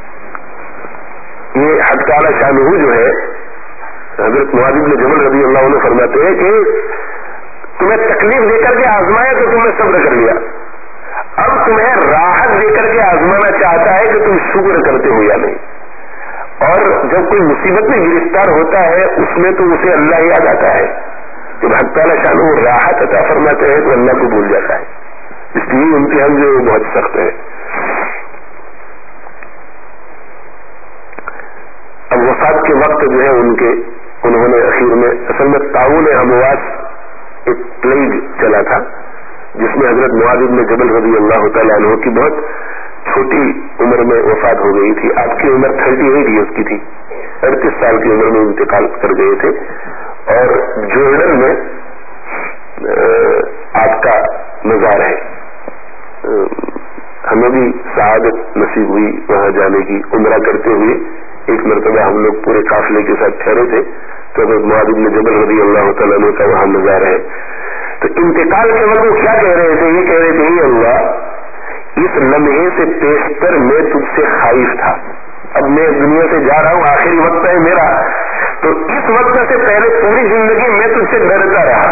یہ حق تعالیٰ شانہ جو ہے, حضرت معاذ بن جبل رضی اللہ عنہ فرماتے ہیں کہ تمہیں تکلیف دے کر کے آزمایا تو تم نے صبر کر لیا, اب تمہیں راحت دے کر کے آزمانا چاہتا ہے کہ تم شکر کرتے ہو یا نہیں. اور جب کوئی مصیبت میں گرفتار ہوتا ہے اس میں تو اسے اللہ یاد آتا ہے. جب حق تعالیٰ شانہ راحت عطا فرماتے ہیں تو اللہ کو بھول جاتا ہے. اس لیے امتحان جو بہت سخت ہے. اب وفات کے وقت جو ہے ان کے انہوں نے اخیر میں اصل میں تعاون امواس ایک پلیگ چلا تھا جس میں حضرت معاذ بن جبل رضی اللہ تعالیٰ عنہ کی بہت چھوٹی عمر میں وفات ہو گئی تھی. آپ کی عمر تھرٹی ایٹ ایئرس کی تھی, اڑتیس سال کی عمر میں انتقال کر گئے تھے. اور جورڈن میں آپ کا مزار ہے. ہمیں بھی سعادت نصیب ہوئی وہاں جانے کی. عمرہ کرتے ہوئے ایک مرتبہ ہم لوگ پورے قافلے کے ساتھ ٹھہرے تھے تو حضرت معاذ بن جبل رضی اللہ تعالیٰ عنہ کا وہاں مزار ہے. تو انتقال کے وقت وہ کیا کہہ رہے تھے؟ یہ کہہ رہے تھے اللہ اس لمحے سے پیشتر میں تجھ سے خائف تھا, اب میں دنیا سے جا رہا ہوں, آخری وقت ہے میرا, تو اس وقت سے پہلے پوری زندگی میں تجھ سے ڈرتا رہا,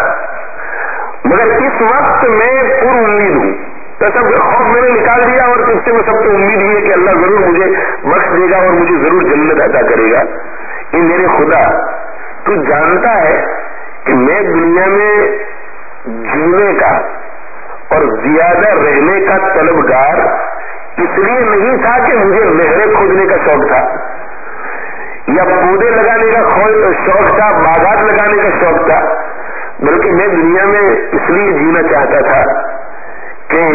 مگر اس وقت میں پر امید ہوں. تو سب خوف میں نے نکال دیا اور تجھ سے میں سب کو امید ہی ہے کہ اللہ ضرور مجھے بخش دے گا اور مجھے ضرور جنت عطا کرے گا. یہ میرے خدا تو جانتا ہے کہ میں دنیا میں جینے کا اور زیادہ رہنے کا طلبگار اس لیے نہیں تھا کہ مجھے نہریں کھودنے کا شوق تھا یا پودے لگانے کا شوق تھا, باغات لگانے کا شوق تھا, بلکہ میں دنیا میں اس لیے جینا چاہتا تھا کہ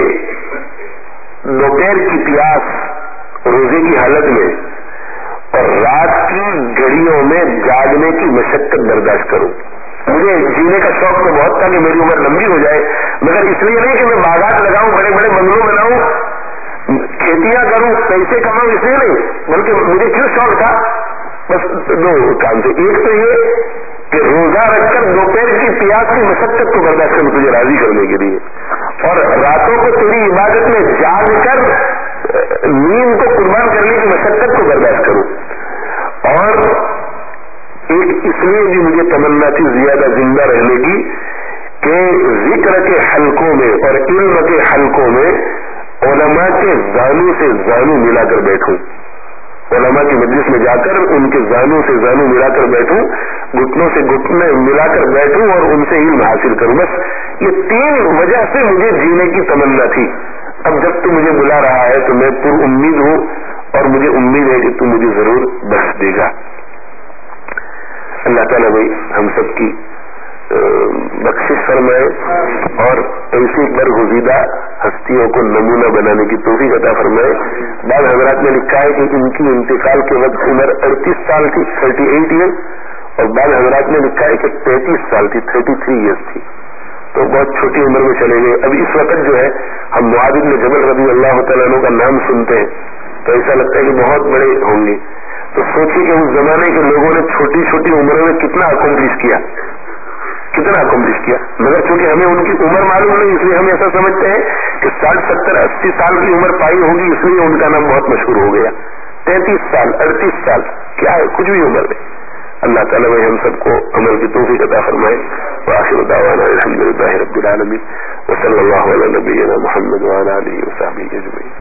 دوپہر کی پیاس روزے کی حالت میں اور رات کی گھڑیوں میں جاگنے کی مشقت برداشت کروں. مجھے جینے کا شوق تو بہت تھا کہ میری عمر لمبی ہو جائے, مگر اس لیے نہیں کہ میں باغات لگاؤں, بڑے بڑے بنگلوں بناؤں, کھیتیاں کروں, پیسے کماؤں, اس لیے نہیں, بلکہ مجھے کیوں شوق تھا بس دو کام سے. ایک تو یہ کہ روزہ رکھ کر دوپہر کی پیاس کی مشقت کو برداشت کروں تجھے راضی کرنے کے لیے, اور راتوں کو تیری عبادت میں جاگ کر نیند کو قربان کرنے کی مشقت کو برداشت کروں. اور ایک اس لیے بھی مجھے تمنا تھی زیادہ زندہ رہنے کی کہ ذکر کے حلقوں میں اور علم کے حلقوں میں علماء کے زانوں سے زانوں ملا کر بیٹھوں, علماء کی مجلس میں جا کر ان کے زانوں سے زانوں ملا کر بیٹھوں, گھٹنوں سے گھٹنے ملا کر بیٹھوں اور ان سے علم حاصل کروں. بس یہ تین وجہ سے مجھے جینے کی تمنا تھی. اب جب تو مجھے بلا رہا ہے تو میں پر امید ہوں اور مجھے امید ہے کہ تو مجھے ضرور بخش دے گا. اللہ تعالیٰ بھائی ہم سب کی بخشش فرمائے اور ایسی برگزیدہ ہستیوں کو نمونہ بنانے کی توفیق عطا فرمائے. بعض حضرات نے لکھا ہے کہ ان کی انتقال کے وقت عمر اڑتیس سال تھی, تھرٹی ایٹ ایئر, اور بعض حضرات نے لکھا ہے کہ تینتیس سال تھی, تھرٹی تھری ایئرس تھی, تو بہت چھوٹی عمر میں چلے گئے. اب اس وقت جو ہے ہم معاذ بن جبل رضی اللہ تعالیٰ عنہ کا نام سنتے ہیں تو ایسا لگتا ہے کہ بہت بڑے ہوں گے. تو سوچیے کہ اس زمانے کے لوگوں نے چھوٹی چھوٹی عمروں میں کتنا اکمپلش کیا, کتنا اکمپلش کیا, مگر چونکہ ہمیں ان کی عمر معلوم نہیں اس لیے ہم ایسا سمجھتے ہیں کہ ساٹھ ستر اسی سال کی عمر پائی ہوگی اس لیے ان کا نام بہت مشہور ہو گیا. تینتیس سال اڑتیس سال کیا ہے, کچھ بھی عمر نہیں. اللہ تعالیٰ میں ہم سب کو عمل کی توفیق عطا فرمائے. وآخر دعوانا الحمد للہ رب العالمین وصلی اللہ علی نبینا محمد وعلی آلہ وصحبہ اجمعین.